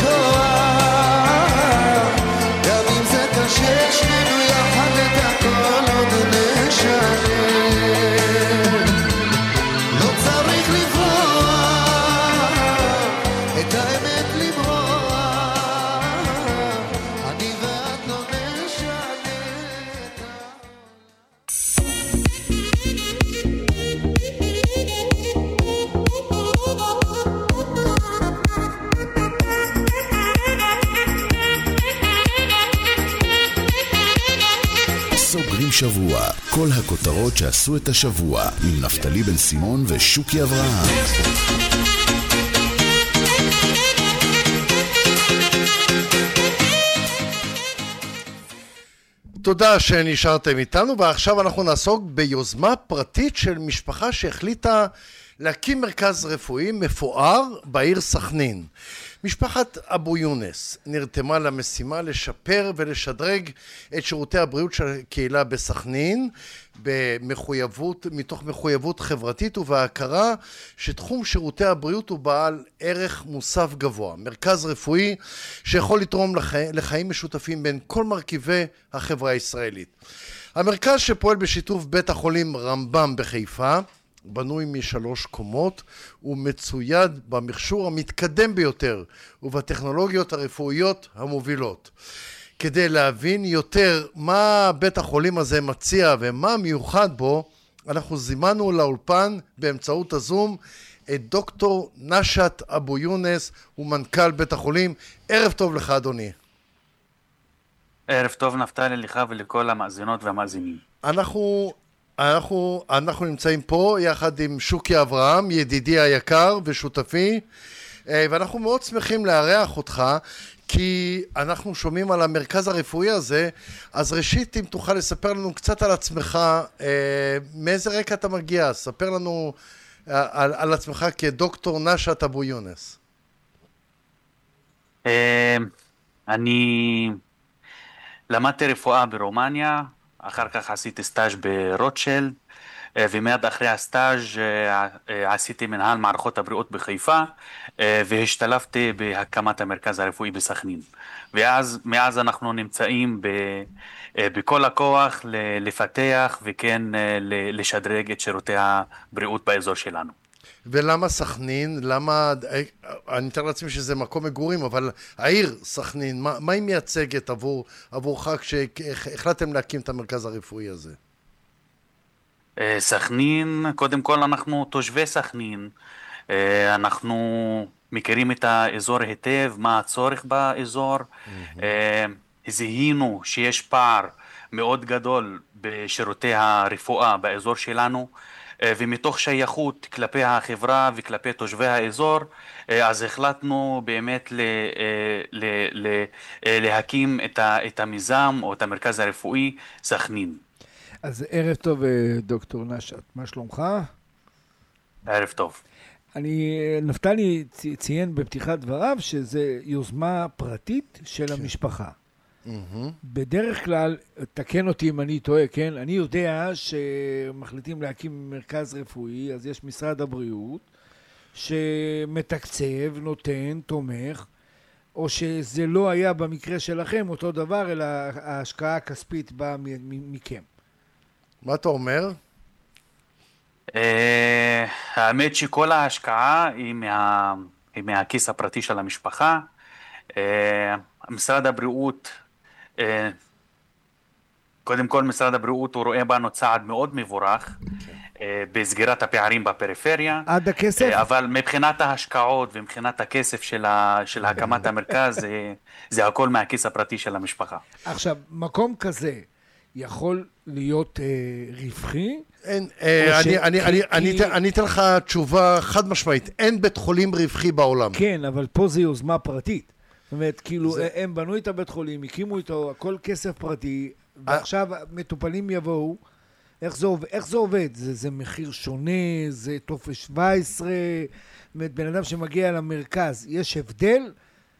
לשכוח, גם אם זה קשה, שנינו יחד את הכל עוד נשנה. לא צריך לברוח, את האמת למרוח, אני ואת לא נשנה את סוגרים שבוע, כל הכותרות שעשו את השבוע, עם נפתלי בן סימון ושוקי אברהם. תודה שנשארתם איתנו, ועכשיו אנחנו נעסוק ביוזמה פרטית של משפחה שהחליטה להקים מרכז רפואי מפואר בעיר סכנין. משפחת אבו יונס נרתמה למשימה לשפר ולשדרג את שירותי הבריאות של הקהילה בסכנין, במחויבות, מתוך מחויבות חברתית ובהכרה שתחום שירותי הבריאות הוא בעל ערך מוסף גבוה. מרכז רפואי שיכול לתרום לחיים, לחיים משותפים בין כל מרכיבי החברה הישראלית. המרכז שפועל בשיתוף בית החולים רמב"ם בחיפה, בנוי משלוש קומות ומצויד במכשור המתקדם ביותר ובטכנולוגיות הרפואיות המובילות. כדי להבין יותר מה בית החולים הזה מציע ומה מיוחד בו, אנחנו זימנו לאולפן באמצעות הזום את דוקטור נשאת אבו יונס, הוא מנכ"ל בית החולים. ערב טוב לך אדוני. ערב טוב נפתלי, לך ולכל המאזינות והמאזינים. אנחנו אנחנו, אנחנו נמצאים פה יחד עם שוקי אברהם, ידידי היקר ושותפי, ואנחנו מאוד שמחים לארח אותך, כי אנחנו שומעים על המרכז הרפואי הזה. אז ראשית, אם תוכל לספר לנו קצת על עצמך, מאיזה רקע אתה מגיע, ספר לנו על, על עצמך כדוקטור נשאת אבו יונס. אני למדתי רפואה ברומניה, אחר כך עשיתי סטאז' ברוטשילד, ומיד אחרי הסטאז' עשיתי מנהל מערכות הבריאות בחיפה, והשתלבתי בהקמת המרכז הרפואי בסכנין. ואז, מאז אנחנו נמצאים ב, בכל הכוח לפתח וכן לשדרג את שירותי הבריאות באזור שלנו. ולמה סכנין? למה, אני מתאר לעצמי שזה מקום מגורים, אבל העיר סכנין, מה, מה היא מייצגת עבור, עבורך כשהחלטתם להקים את המרכז הרפואי הזה? סכנין, קודם כל אנחנו תושבי סכנין, אנחנו מכירים את האזור היטב, מה הצורך באזור, זיהינו שיש פער מאוד גדול בשירותי הרפואה באזור שלנו, ומתוך שייכות כלפי החברה וכלפי תושבי האזור, אז החלטנו באמת ל, ל, ל, להקים את, ה, את המיזם או את המרכז הרפואי סכנין. אז ערב טוב דוקטור נשאת, מה שלומך? ערב טוב. אני, נפתלי ציין בפתיחת דבריו שזה יוזמה פרטית של כן. המשפחה. Mm-hmm. בדרך כלל, תקן אותי אם אני טועה, כן? אני יודע שמחליטים להקים מרכז רפואי, אז יש משרד הבריאות, שמתקצב, נותן, תומך, או שזה לא היה במקרה שלכם אותו דבר, אלא ההשקעה הכספית באה מכם? מה אתה אומר? אה, האמת שכל ההשקעה היא מה- היא מהכיס הפרטי של המשפחה. אה, משרד הבריאות, אה, קודם כל משרד הבריאות הוא רואה בנו צעד מאוד מבורך אה, בסגירת הפערים בפריפריה. עד הכסף? אה, אבל מבחינת ההשקעות ומבחינת הכסף של ה- של הקמת המרכז, זה- זה הכל מהכיס הפרטי של המשפחה. עכשיו, מקום כזה יכול להיות אה, רווחי? אין, אה, או אני, ש- אני, כי- אני, כי- אני, אתן- אני אתן לך תשובה חד משמעית, אין בית חולים רווחי בעולם. כן, אבל פה זה יוזמה פרטית. זאת אומרת, כאילו, זה- הם בנו את הבית חולים, הקימו איתו, הכל כסף פרטי, ועכשיו מטופלים יבואו. איך זה עובד? איך זה עובד? זה, זה מחיר שונה, זה טופס שבע עשרה, זאת אומרת, בן אדם שמגיע למרכז, יש הבדל?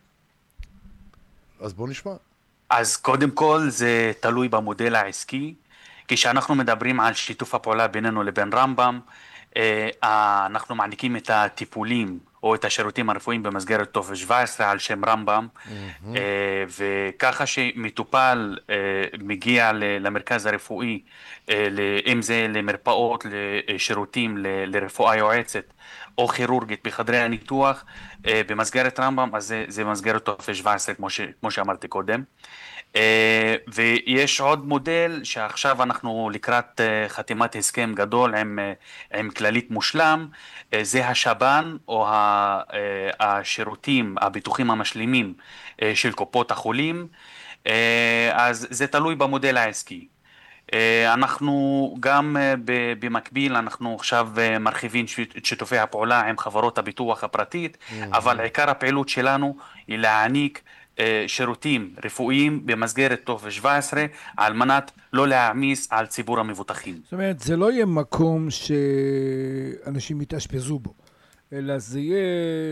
אז בוא נשמע. אז קודם כל זה תלוי במודל העסקי. כשאנחנו מדברים על שיתוף הפעולה בינינו לבין רמב"ם, אה, אה, אנחנו מעניקים את הטיפולים או את השירותים הרפואיים במסגרת טופס שבע עשרה על שם רמב"ם, אה, וככה שמטופל אה, מגיע ל- למרכז הרפואי, אה, ל- אם זה למרפאות, לשירותים ל- לרפואה יועצת או כירורגית בחדרי הניתוח, אה, במסגרת רמב"ם, אז זה, זה מסגרת טופס שבע עשרה כמו, ש, כמו שאמרתי קודם. אה, ויש עוד מודל שעכשיו אנחנו לקראת אה, חתימת הסכם גדול עם, אה, עם כללית מושלם, אה, זה השב"ן או ה- אה, השירותים, הביטוחים המשלימים אה, של קופות החולים. אה, אז זה תלוי במודל העסקי. אה, אנחנו גם אה, ב- במקביל, אנחנו עכשיו אה, מרחיבים ש- את שיתופי הפעולה עם חברות הביטוח הפרטית, אבל עיקר הפעילות שלנו היא להעניק אה, שירותים רפואיים במסגרת טופס שבע עשרה על מנת לא להעמיס על ציבור המבוטחים. זאת אומרת, זה לא יהיה מקום שאנשים יתאשפזו בו, אלא זה יהיה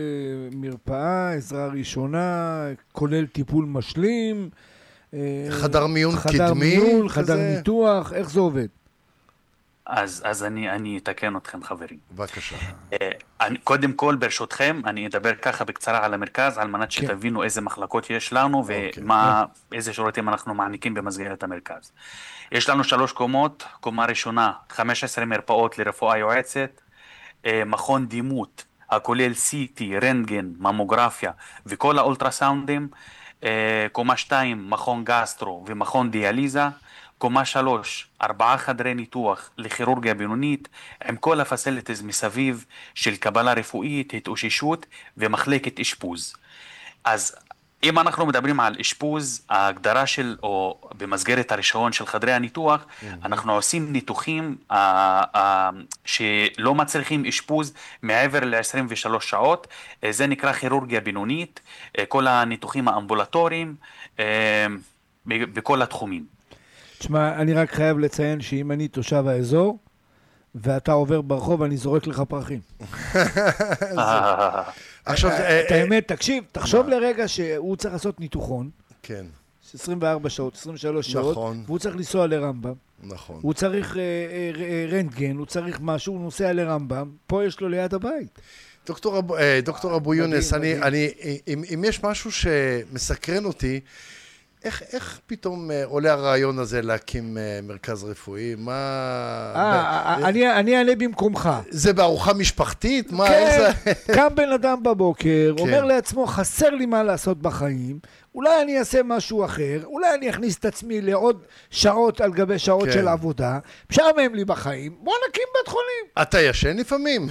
מרפאה, עזרה ראשונה, כולל טיפול משלים, אה, חדר מיון חדר קדמי, מיון, חדר כזה? ניתוח, איך זה עובד? אז, אז אני, אני אתקן אתכם חברים. בבקשה. אה, אני, קודם כל ברשותכם אני אדבר ככה בקצרה על המרכז על מנת כן. שתבינו איזה מחלקות יש לנו אוקיי. ומה, איזה שירותים אנחנו מעניקים במסגרת המרכז. יש לנו שלוש קומות, קומה ראשונה חמש עשרה מרפאות לרפואה יועצת, אה, מכון דימות הכולל סי טי, רנטגן, ממוגרפיה וכל האולטרסאונדים, אה, קומה שתיים מכון גסטרו ומכון דיאליזה, קומה שלוש, ארבעה חדרי ניתוח לכירורגיה בינונית, עם כל הפסיליטיז מסביב של קבלה רפואית, התאוששות ומחלקת אשפוז. אז אם אנחנו מדברים על אשפוז, ההגדרה של, או במסגרת הרישיון של חדרי הניתוח, אנחנו עושים ניתוחים אה, אה, שלא מצריכים אשפוז מעבר ל-עשרים ושלוש שעות, אה, זה נקרא כירורגיה בינונית, אה, כל הניתוחים האמבולטוריים, אה, ב- בכל התחומים. תשמע, אני רק חייב לציין שאם אני תושב האזור, ואתה עובר ברחוב, אני זורק לך פרחים. עכשיו, זה- את האמת, תקשיב, תחשוב לרגע שהוא צריך לעשות ניתוחון, כן, עשרים וארבע שעות, עשרים ושלוש שעות, נכון. והוא צריך לנסוע לרמב"ם, נכון. הוא צריך אה, אה, אה, רנטגן, הוא צריך משהו, הוא נוסע לרמב"ם, פה יש לו ליד הבית. דוקטור אבו, אה, דוקטור אבו מדהים, יונס, אני, מדהים. אני, אם, אם יש משהו שמסקרן אותי, איך, איך פתאום אה, עולה הרעיון הזה להקים אה, מרכז רפואי? מה... אה, ב- אני אני אענה במקומך. זה בארוחה משפחתית? מה, כן, איך זה? קם בן אדם בבוקר, כן. אומר לעצמו, חסר לי מה לעשות בחיים, אולי אני אעשה משהו אחר, אולי אני אכניס את עצמי לעוד שעות על גבי שעות כן. של עבודה, משעמם לי בחיים, בוא נקים בית חולים. אתה ישן לפעמים?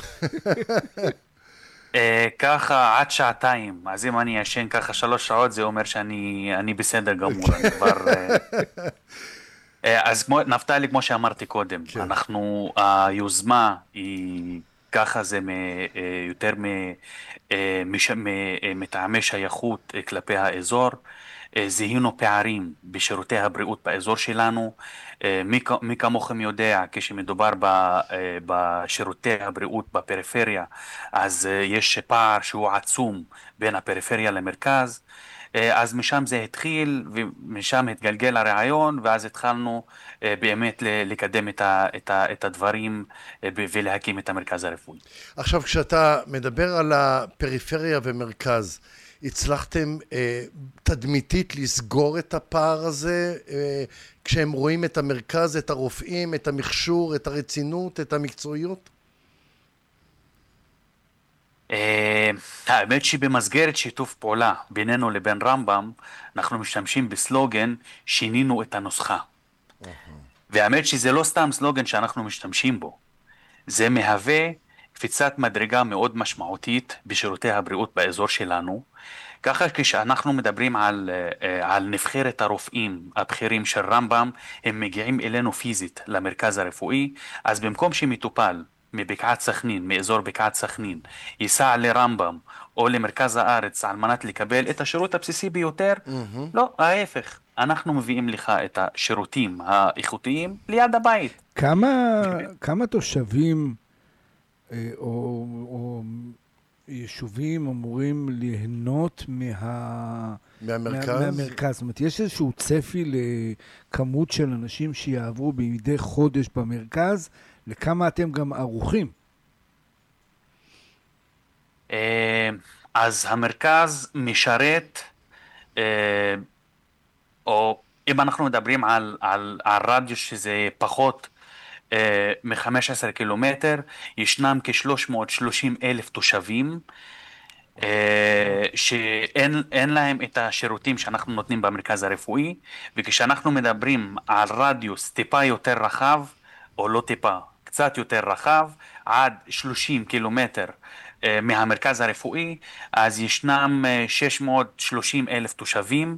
אה, ככה עד שעתיים, אז אם אני ישן ככה שלוש שעות זה אומר שאני אני בסדר גמור, אני כבר... אה, אה, אז כמו, נפתלי, כמו שאמרתי קודם, כן. אנחנו, היוזמה היא ככה זה מ, אה, יותר מ, אה, מש, מ, אה, מטעמי שייכות אה, כלפי האזור. אה, זיהינו פערים בשירותי הבריאות באזור שלנו. אה, מי, כ- מי כמוכם יודע, כשמדובר ב, אה, בשירותי הבריאות בפריפריה, אז אה, יש פער שהוא עצום בין הפריפריה למרכז. אז משם זה התחיל, ומשם התגלגל הרעיון, ואז התחלנו באמת לקדם את, ה, את, ה, את הדברים ולהקים את המרכז הרפואי. עכשיו, כשאתה מדבר על הפריפריה ומרכז, הצלחתם אה, תדמיתית לסגור את הפער הזה, אה, כשהם רואים את המרכז, את הרופאים, את המכשור, את הרצינות, את המקצועיות? האמת שבמסגרת שיתוף פעולה בינינו לבין רמב"ם, אנחנו משתמשים בסלוגן, שינינו את הנוסחה. והאמת שזה לא סתם סלוגן שאנחנו משתמשים בו. זה מהווה קפיצת מדרגה מאוד משמעותית בשירותי הבריאות באזור שלנו. ככה כשאנחנו מדברים על, על נבחרת הרופאים הבכירים של רמב"ם, הם מגיעים אלינו פיזית למרכז הרפואי, אז במקום שמטופל מבקעת סכנין, מאזור בקעת סכנין, ייסע לרמב"ם או למרכז הארץ על מנת לקבל את השירות הבסיסי ביותר, mm-hmm. לא, ההפך. אנחנו מביאים לך את השירותים האיכותיים ליד הבית. כמה, כמה תושבים או, או יישובים אמורים ליהנות מה... מהמרכז? מה, מהמרכז. זאת אומרת, יש איזשהו צפי לכמות של אנשים שיעברו בידי חודש במרכז, לכמה אתם גם ערוכים? אז המרכז משרת, או אם אנחנו מדברים על, על, על רדיוס שזה פחות מ-חמישה עשר קילומטר, ישנם כ-שלוש מאות ושלושים אלף תושבים שאין אין להם את השירותים שאנחנו נותנים במרכז הרפואי, וכשאנחנו מדברים על רדיוס טיפה יותר רחב, או לא טיפה, קצת יותר רחב, עד שלושים קילומטר מהמרכז הרפואי, אז ישנם שש מאות ושלושים אלף תושבים.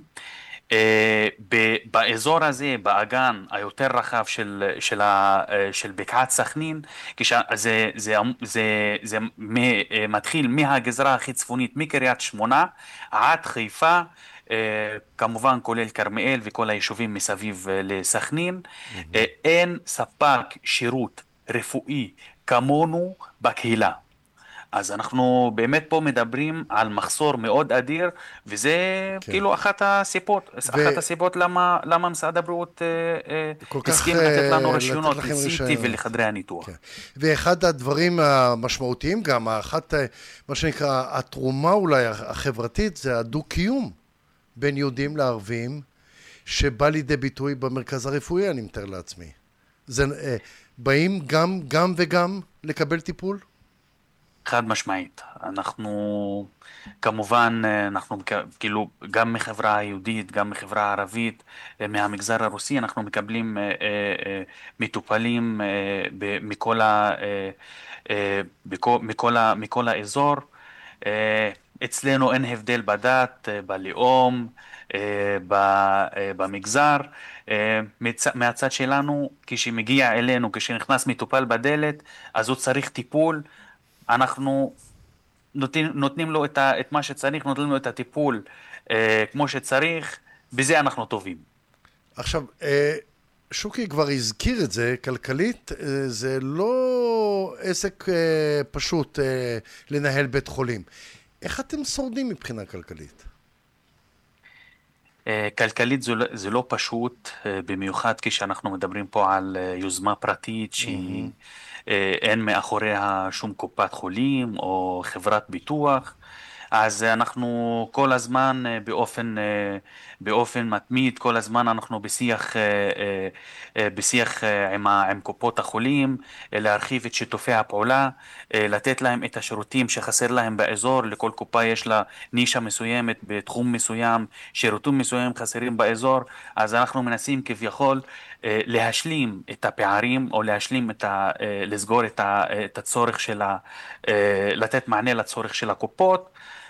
באזור הזה, באגן היותר רחב של, של, של בקעת סכנין, זה, זה, זה, זה מתחיל מהגזרה הכי צפונית, מקריית שמונה עד חיפה, כמובן כולל כרמיאל וכל היישובים מסביב לסכנין. Mm-hmm. אין ספק שירות רפואי כמונו בקהילה. אז אנחנו באמת פה מדברים על מחסור מאוד אדיר, וזה כן. כאילו אחת הסיבות, ו... אחת הסיבות למה, למה משרד הבריאות הסכים לתת לנו רשיונות ל-סי טי ולחדרי הניתוח. כן. ואחד הדברים המשמעותיים גם, אחת, מה שנקרא, התרומה אולי החברתית, זה הדו-קיום בין יהודים לערבים, שבא לידי ביטוי במרכז הרפואי, אני מתאר לעצמי. זה, באים גם, גם וגם לקבל טיפול? חד משמעית. אנחנו, כמובן, אנחנו כאילו גם מחברה היהודית, גם מחברה הערבית, מהמגזר הרוסי, אנחנו מקבלים מטופלים מכל ה, מכל ה, מכל האזור. אצלנו אין הבדל בדת, בלאום, במגזר. מהצד שלנו, כשמגיע אלינו, כשנכנס מטופל בדלת, אז הוא צריך טיפול. אנחנו נותנים, נותנים לו את, ה, את מה שצריך, נותנים לו את הטיפול אה, כמו שצריך, בזה אנחנו טובים. עכשיו, אה, שוקי כבר הזכיר את זה, כלכלית, אה, זה לא עסק אה, פשוט אה, לנהל בית חולים. איך אתם שורדים מבחינה כלכלית? אה, כלכלית זה, זה לא פשוט, אה, במיוחד כשאנחנו מדברים פה על אה, יוזמה פרטית שהיא... Mm-hmm. אין מאחוריה שום קופת חולים או חברת ביטוח, אז אנחנו כל הזמן באופן, באופן מתמיד, כל הזמן אנחנו בשיח, בשיח עם, עם קופות החולים, להרחיב את שיתופי הפעולה, לתת להם את השירותים שחסר להם באזור. לכל קופה יש לה נישה מסוימת בתחום מסוים, שירותים מסוים חסרים באזור, אז אנחנו מנסים כביכול להשלים את הפערים, או להשלים את ה, לסגור את, ה, את הצורך של ה, לתת מענה לצורך של הקופות.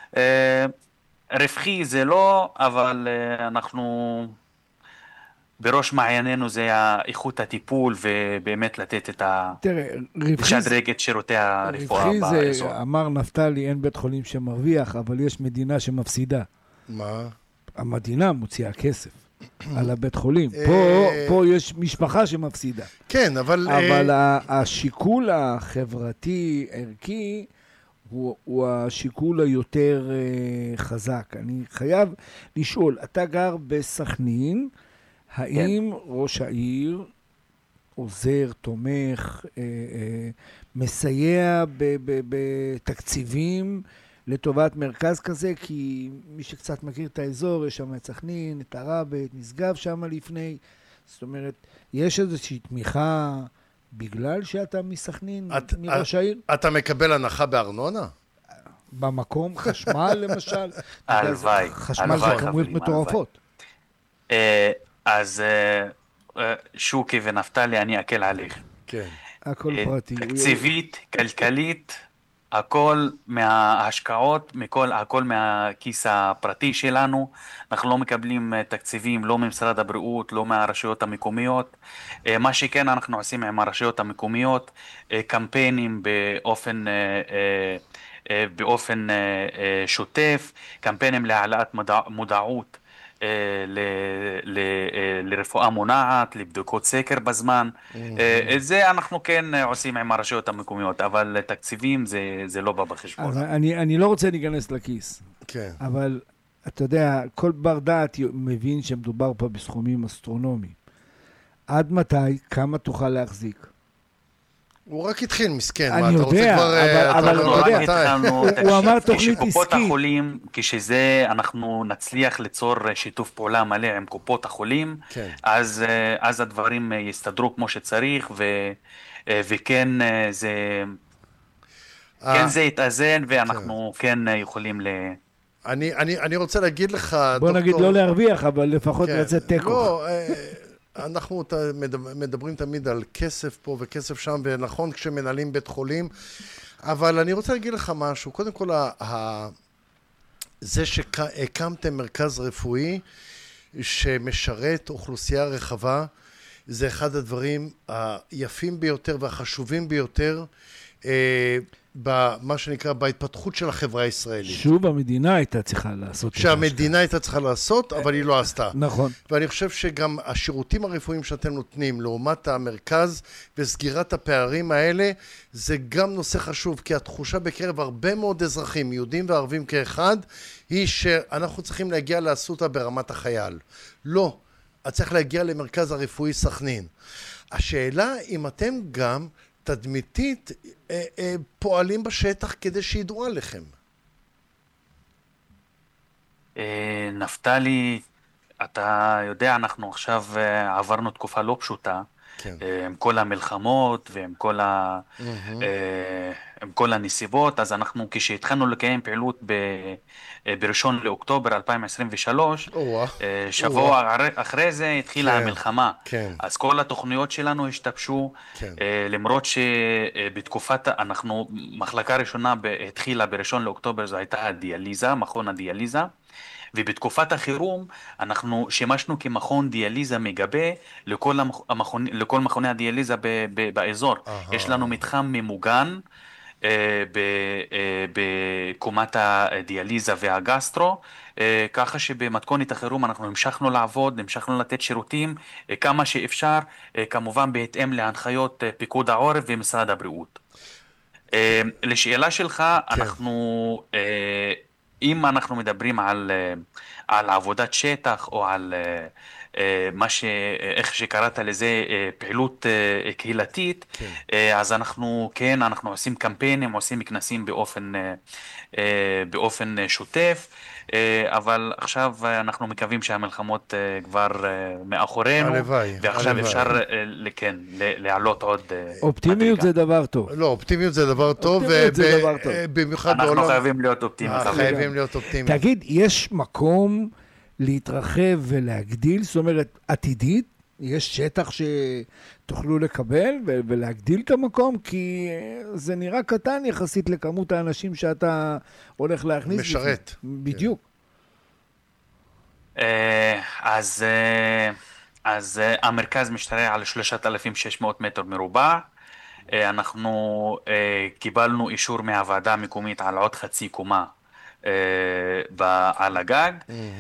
רווחי זה לא, אבל אנחנו בראש מעיינינו זה איכות הטיפול, ובאמת לתת את ה... תראה, לשדרג את שירותי הרפואה באזור. רווחי זה, אמר נפתלי, אין בית חולים שמרוויח, אבל יש מדינה שמפסידה. מה? המדינה מוציאה כסף על הבית חולים. פה, פה יש משפחה שמפסידה. כן, אבל... אבל השיקול החברתי, ערכי, הוא, הוא השיקול היותר uh, חזק. אני חייב לשאול, אתה גר בסכנין, האם כן. ראש העיר עוזר, תומך, אה, אה, מסייע בתקציבים לטובת מרכז כזה? כי מי שקצת מכיר את האזור, יש שם את סכנין, את ערבה, את משגב שם לפני. זאת אומרת, יש איזושהי תמיכה בגלל שאתה מסכנין, את, מראש העיר? אתה מקבל הנחה בארנונה? במקום, חשמל למשל. הלוואי. חשמל זה כמויות מטורפות. אז שוקי ונפתלי, אני אקל עליך. כן. הכל פרטי. תקציבית, כלכלית, הכל מההשקעות, מכל, הכל מהכיס הפרטי שלנו. אנחנו לא מקבלים תקציבים, לא ממשרד הבריאות, לא מהרשויות המקומיות. מה שכן אנחנו עושים עם הרשויות המקומיות, קמפיינים באופן, באופן שוטף, קמפיינים להעלאת מודע, מודעות ל, ל, לרפואה מונעת, לבדיקות סקר בזמן. את זה אנחנו כן עושים עם הרשויות המקומיות, אבל תקציבים זה, זה לא בא בחשבון. אני, אני לא רוצה להיכנס לכיס, כן. אבל אתה יודע, כל בר דעת מבין שמדובר פה בסכומים אסטרונומיים. עד מתי, כמה תוכל להחזיק? הוא רק התחיל, מסכן. אני יודע, אבל אתה יודע, הוא אמר תוכנית כשקופות עסקית. החולים, כשזה אנחנו נצליח ליצור שיתוף פעולה מלא עם קופות החולים, אז אז הדברים יסתדרו כמו שצריך, וכן זה כן זה יתאזן, ואנחנו כן יכולים ל... אני אני אני רוצה להגיד לך, בוא נגיד לא להרוויח, אבל לפחות לצאת תיקו. לא, אנחנו מדברים תמיד על כסף פה וכסף שם, ונכון כשמנהלים בית חולים, אבל אני רוצה להגיד לך משהו. קודם כל, זה שהקמתם מרכז רפואי שמשרת אוכלוסייה רחבה, זה אחד הדברים היפים ביותר והחשובים ביותר במה שנקרא בהתפתחות של החברה הישראלית. שוב, המדינה הייתה צריכה לעשות. שהמדינה הייתה צריכה לעשות, אבל היא לא עשתה. נכון. ואני חושב שגם השירותים הרפואיים שאתם נותנים לעומת המרכז וסגירת הפערים האלה, זה גם נושא חשוב, כי התחושה בקרב הרבה מאוד אזרחים, יהודים וערבים כאחד, היא שאנחנו צריכים להגיע לאסותא ברמת החייל. לא, את צריך להגיע למרכז הרפואי סכנין. השאלה אם אתם גם תדמיתית אה, אה, פועלים בשטח כדי שידעו עליכם. אה, נפתלי, אתה יודע, אנחנו עכשיו אה, עברנו תקופה לא פשוטה, כן. אה, עם כל המלחמות ועם כל, ה, mm-hmm. אה, עם כל הנסיבות, אז אנחנו כשהתחלנו לקיים פעילות ב, אה, בראשון לאוקטובר אלפיים עשרים ושלוש, oh, אה, שבוע oh. אחרי זה התחילה כן. המלחמה, כן. אז כל התוכניות שלנו השתבשו, כן. אה, למרות שבתקופת, אנחנו, מחלקה ראשונה התחילה בראשון לאוקטובר, זו הייתה הדיאליזה, מכון הדיאליזה, ובתקופת החירום אנחנו שימשנו כמכון דיאליזה מגבה לכל, המכון, לכל מכוני הדיאליזה ב, ב, באזור. Aha. יש לנו מתחם ממוגן אה, ב, אה, בקומת הדיאליזה והגסטרו, אה, ככה שבמתכונת החירום אנחנו המשכנו לעבוד, המשכנו לתת שירותים אה, כמה שאפשר, אה, כמובן בהתאם להנחיות אה, פיקוד העורף ומשרד הבריאות. אה, לשאלה שלך, כן. אנחנו... אה, אם אנחנו מדברים על, על עבודת שטח או על מה ש, איך שקראת לזה פעילות קהילתית, כן. אז אנחנו, כן, אנחנו עושים קמפיינים, עושים כנסים באופן, באופן שוטף, אבל עכשיו אנחנו מקווים שהמלחמות כבר מאחורינו, הלוואי, ועכשיו הלוואי. אפשר כן, להעלות עוד אופטימיות זה דבר טוב. לא, אופטימיות זה דבר טוב, אופטימיות זה דבר טוב. במיוחד אנחנו בעולם... חייבים להיות אופטימיים. חייבים להיות אופטימיים. תגיד, יש מקום להתרחב ולהגדיל? זאת אומרת, עתידית, יש שטח שתוכלו לקבל ולהגדיל את המקום, כי זה נראה קטן יחסית לכמות האנשים שאתה הולך להכניס. משרת. בדיוק. אז, אז המרכז משתרע על שלושת אלפים ושש מאות מטר מרובע. אנחנו קיבלנו אישור מהוועדה המקומית על עוד חצי קומה על הגג.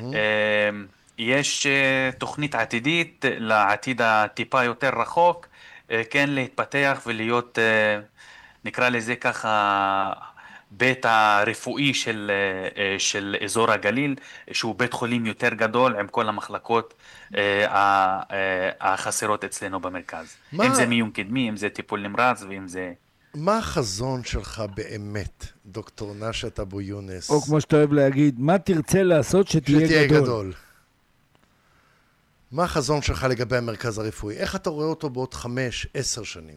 יש תוכנית עתידית לעתיד הטיפה יותר רחוק, כן להתפתח ולהיות, נקרא לזה ככה, הבית הרפואי של, אה, של אזור הגליל, שהוא בית חולים יותר גדול עם כל המחלקות אה, ה- אה, החסרות אצלנו במרכז. מה- אם זה מיון קדמי, אם זה טיפול נמרץ ואם זה... מה החזון שלך באמת, דוקטור נשאת אבו יונס? או כמו שאתה אוהב להגיד, מה תרצה לעשות שתהיה, שתהיה גדול? גדול. מה החזון שלך לגבי המרכז הרפואי? איך אתה רואה אותו בעוד חמש, עשר שנים?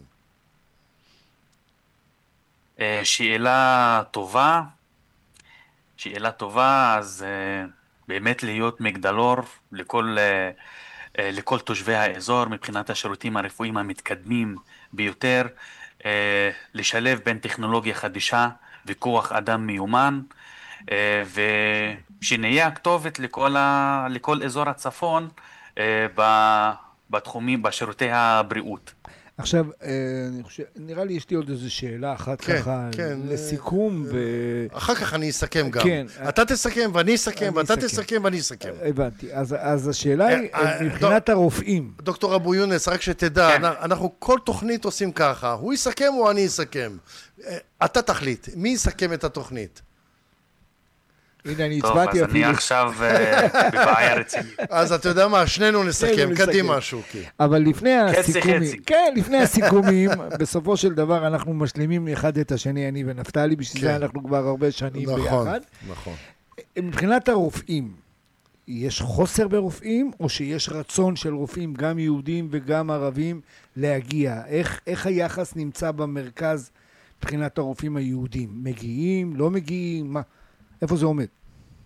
אה, שאלה טובה, שאלה טובה, אז אה, באמת להיות מגדלור לכל, אה, אה, לכל תושבי האזור מבחינת השירותים הרפואיים המתקדמים ביותר, אה, לשלב בין טכנולוגיה חדישה וכוח אדם מיומן, אה, ושנהיה הכתובת לכל, ה, לכל אזור הצפון אה, ב- בתחומים, בשירותי הבריאות. עכשיו, אה, אני חושב, נראה לי יש לי עוד איזו שאלה אחת כן, ככה, כן, לסיכום, ו... אחר כך אני אסכם גם. כן. אתה תסכם ואני אסכם, אני ואתה אסכם. תסכם ואני אסכם. הבנתי. אז, אז השאלה היא, אה, אה, מבחינת הרופאים, דוקטור אבו יונס, רק שתדע, כן. אנחנו כל תוכנית עושים ככה, הוא יסכם או אני אסכם. אה, אתה תחליט, מי יסכם את התוכנית? הנה אני טוב, הצבעתי אז אני אפילו, עכשיו אה, בבעיה רצינית. אז אתה יודע מה, שנינו נסכם, שנינו נסכם. קדימה שוקי. אבל לפני חצי, הסיכומים, חצי. כן, לפני הסיכומים, בסופו של דבר אנחנו משלימים אחד את השני, אני ונפתלי, בשביל כן. זה אנחנו כבר הרבה שנים נכון, ביחד. נכון. מבחינת הרופאים, יש חוסר ברופאים, או שיש רצון של רופאים, גם יהודים וגם ערבים, להגיע? איך, איך היחס נמצא במרכז מבחינת הרופאים היהודים? מגיעים, לא מגיעים? מה? איפה זה עומד?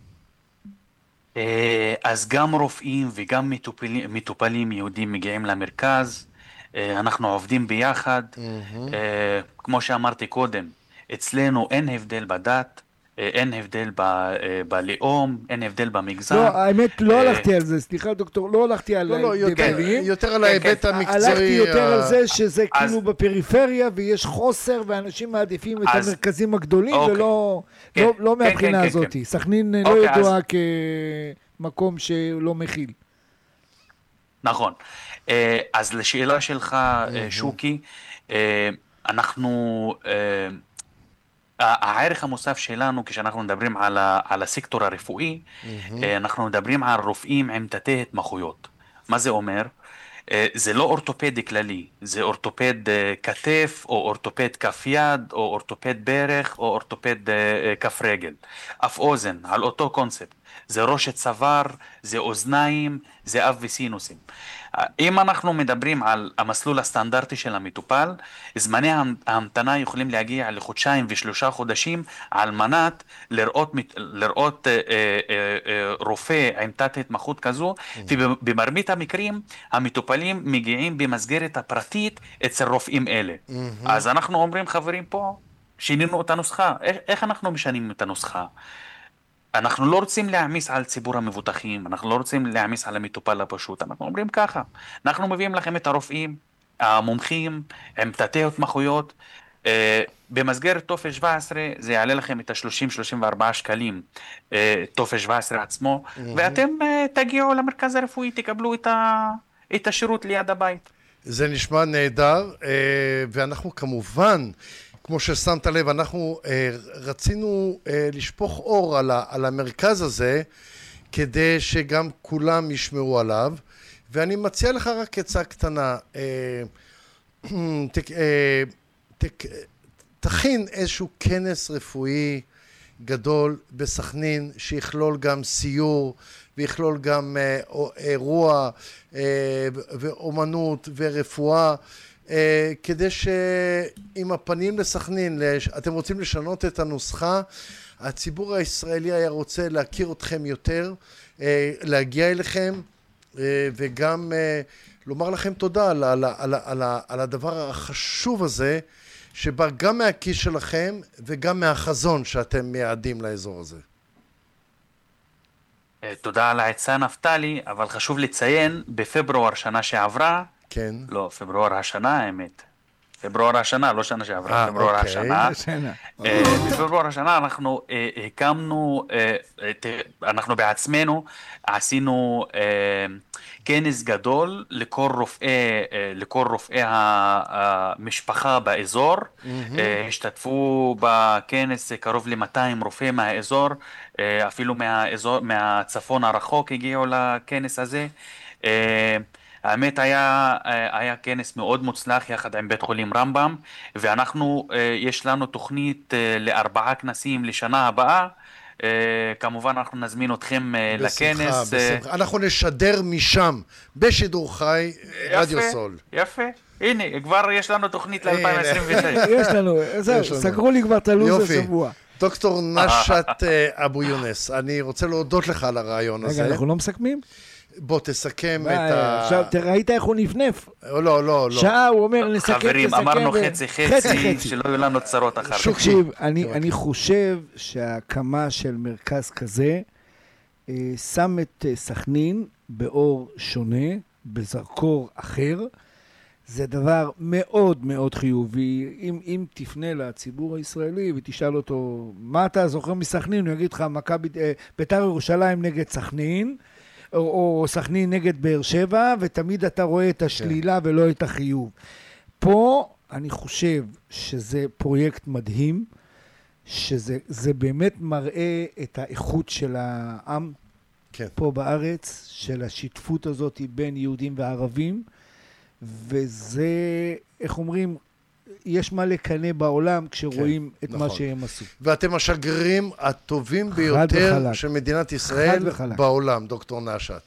אה, אז גם רופאים וגם מטופלים, מטופלים יהודים מגיעים למרכז, אה, אנחנו עובדים ביחד, אה, כמו שאמרתי קודם, אצלנו אין הבדל בדת, אה, אין הבדל ב- אה, בלאום, אין הבדל במגזר. לא, האמת, לא אה, הלכתי על זה, סליחה דוקטור, לא הלכתי על לא, לא, יותר- ההבדלים. יותר על כן, ההיבט כן. המקצועי. הלכתי יותר ה- על זה שזה אז- כאילו בפריפריה ויש חוסר ואנשים מעדיפים את אז- המרכזים הגדולים אוקיי. ולא כן, לא- לא כן, מהבחינה כן, הזאת. כן. סכנין לא אוקיי, ידועה כמקום שלא מכיל. נכון. אה, אז לשאלה שלך, אה, שוקי, אה, אנחנו, אה, ה- הערך המוסף שלנו כשאנחנו מדברים על, ה, על הסקטור הרפואי, אה, אנחנו מדברים על רופאים עם תתי התמחויות. מה זה אומר? אה, זה לא אורתופדי כללי, זה אורתופד אה, כתף או אורתופד כף יד או אורתופד ברך או אורתופד אה, אה, כף רגל. אף אוזן, על אותו קונספט. זה ראש צוואר, זה אוזניים, זה אף וסינוסים. אם אנחנו מדברים על המסלול הסטנדרטי של המטופל, זמני ההמתנה יכולים להגיע לחודשיים ושלושה חודשים על מנת לראות, לראות אה, אה, אה, רופא עם תת התמחות כזו, ובמרבית המקרים המטופלים מגיעים במסגרת הפרטית אצל רופאים אלה. אז אנחנו אומרים, חברים, פה שינינו את הנוסחה. איך, איך אנחנו משנים את הנוסחה? אנחנו לא רוצים להעמיס על ציבור המבוטחים, אנחנו לא רוצים להעמיס על המטופל הפשוט, אנחנו אומרים ככה, אנחנו מביאים לכם את הרופאים, המומחים, עם תתי התמחויות, אה, במסגרת טופס שבע עשרה זה יעלה לכם את ה-שלושים שלושים וארבעה שקלים, אה, טופס שבע עשרה עצמו, ואתם אה, תגיעו למרכז הרפואי, תקבלו את, ה, את השירות ליד הבית. זה נשמע נהדר, אה, ואנחנו כמובן, כמו ששמת לב, אנחנו אה, רצינו אה, לשפוך אור על, ה, על המרכז הזה, כדי שגם כולם ישמעו עליו, ואני מציע לך רק עצה קטנה, אה, ת, אה, ת, תכין איזשהו כנס רפואי גדול בסכנין, שיכלול גם סיור, ויכלול גם אה, אירוע אה, ואומנות ורפואה, אה, כדי שעם הפנים לסכנין, אתם רוצים לשנות את הנוסחה, הציבור הישראלי היה רוצה להכיר אתכם יותר, אה, להגיע אליכם, אה, וגם אה, לומר לכם תודה על, על, על, על, על הדבר החשוב הזה, שבא גם מהכיס שלכם וגם מהחזון שאתם מייעדים לאזור הזה. תודה על העצה נפתלי, אבל חשוב לציין, בפברואר שנה שעברה, כן. לא, פברואר השנה האמת, פברואר השנה, לא שנה שעברה, אה, פברואר אוקיי. השנה. השנה. אה, בפברואר השנה אנחנו אה, הקמנו, אה, אה, ת- אנחנו בעצמנו עשינו אה, כנס גדול לכל רופאי, אה, לכל רופאי ה- המשפחה באזור. אה, השתתפו בכנס קרוב ל-מאתיים רופאים מהאזור, אה, אפילו מהאזור, מהצפון הרחוק הגיעו לכנס הזה. אה, האמת היה, היה כנס מאוד מוצלח יחד עם בית חולים רמב"ם, ואנחנו, יש לנו תוכנית לארבעה כנסים לשנה הבאה. כמובן אנחנו נזמין אתכם בשמחה, לכנס. בשמחה. אנחנו נשדר משם, בשידור חי, רדיו יפה, סול. יפה. הנה, כבר יש לנו תוכנית ל-אלפיים עשרים ושש. יש לנו, זהו, יש לנו. סגרו לי כבר את הלו"ז יופי. השבוע. דוקטור נשאת אה, אבו יונס, אני רוצה להודות לך על הרעיון הזה. רגע, אנחנו לא מסכמים? בוא תסכם את ביי, ה... עכשיו, אתה ראית איך הוא נפנף? לא, לא, לא. שעה הוא אומר, נסכם, נסכם. חברים, אמרנו ו- חצי חצי, שלא יהיו לנו צרות אחר כך. תקשיב, אני, אני חושב שההקמה של מרכז כזה אה, שם את אה, סכנין באור שונה, בזרקור אחר. זה דבר מאוד מאוד חיובי. אם, אם תפנה לציבור הישראלי ותשאל אותו, מה אתה זוכר מסכנין? הוא יגיד לך, מכבי, אה, בית"ר ירושלים נגד סכנין, או, או סכנין נגד באר שבע, ותמיד אתה רואה את השלילה ולא את החיוב. פה אני חושב שזה פרויקט מדהים, שזה זה באמת מראה את האיכות של העם כן. פה בארץ, של השותפות הזאת בין יהודים וערבים, וזה, איך אומרים, יש מה לקנא בעולם כשרואים את נכון. מה שהם עשו. ואתם השגרירים הטובים חד ביותר וחלק. של מדינת ישראל חד וחלק. בעולם, דוקטור נשאת.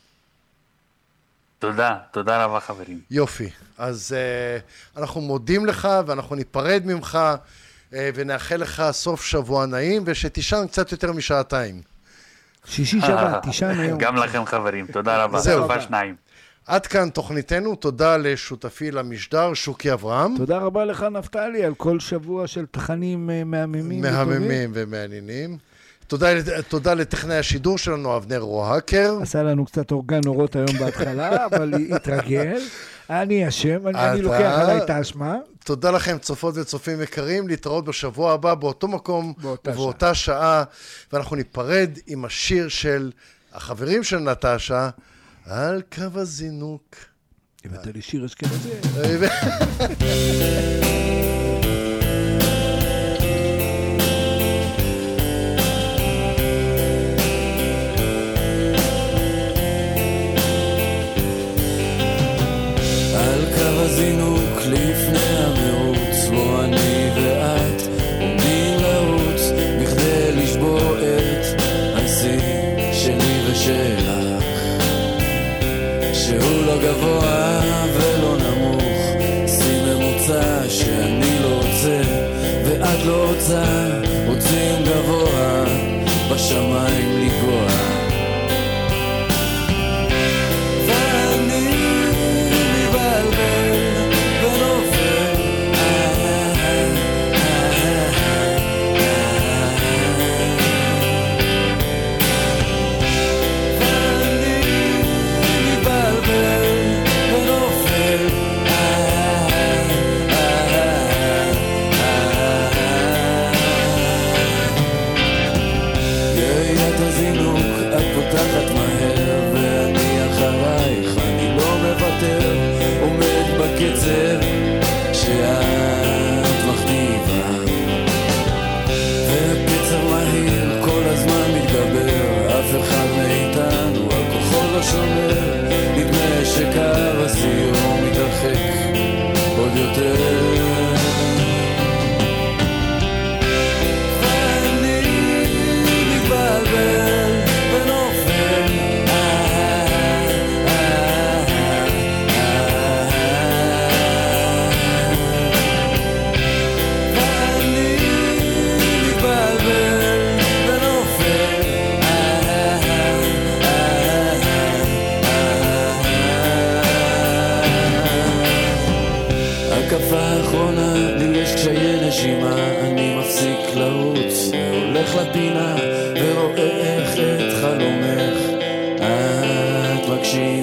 תודה, תודה רבה חברים. יופי. אז uh, אנחנו מודים לך ואנחנו ניפרד ממך uh, ונאחל לך סוף שבוע נעים ושתישן קצת יותר משעתיים. שישי שבת, תשען היום. גם לכם חברים, תודה רבה. זהו. סופה שניים. עד כאן תוכניתנו, תודה לשותפי למשדר, שוקי אברהם. תודה רבה לך נפתלי על כל שבוע של תכנים אה, מהממים וטובים. מהממים ומעניינים. תודה, תודה לטכנאי השידור שלנו, אבנר רוהקר. עשה לנו קצת אורגן אורות היום בהתחלה, אבל התרגל. אני אשם, אני, אני אתה- לוקח עליי את האשמה. תודה לכם צופות וצופים יקרים, להתראות בשבוע הבא באותו מקום באותה ובאותה שעה. ואנחנו ניפרד עם השיר של החברים של נטשה, על קו הזינוק. הבאת לי שיר אשכנזי. על קו הזינוק לפני המרוץ, בו אני ואת עומדים לרוץ בכדי לשבור את השיא שלי ושלך, שהוא לא גבוה ולא נמוך, שיא ממוצע שאני לא רוצה ואת לא רוצה, רוצים גבוה בשמיים לגוע. פותחת מהר ואני אחרייך, אני לא מוותר, עומד בקצב שאת מכתיבה, והקצב מהיר כל הזמן מתגבר, אף אחד מאיתנו על כוחו לא שומר, נדמה שקו הסיום מתרחק עוד יותר. אני מפסיק לרוץ, הולך לפינה ורואה איך את חלומך את מגשימה.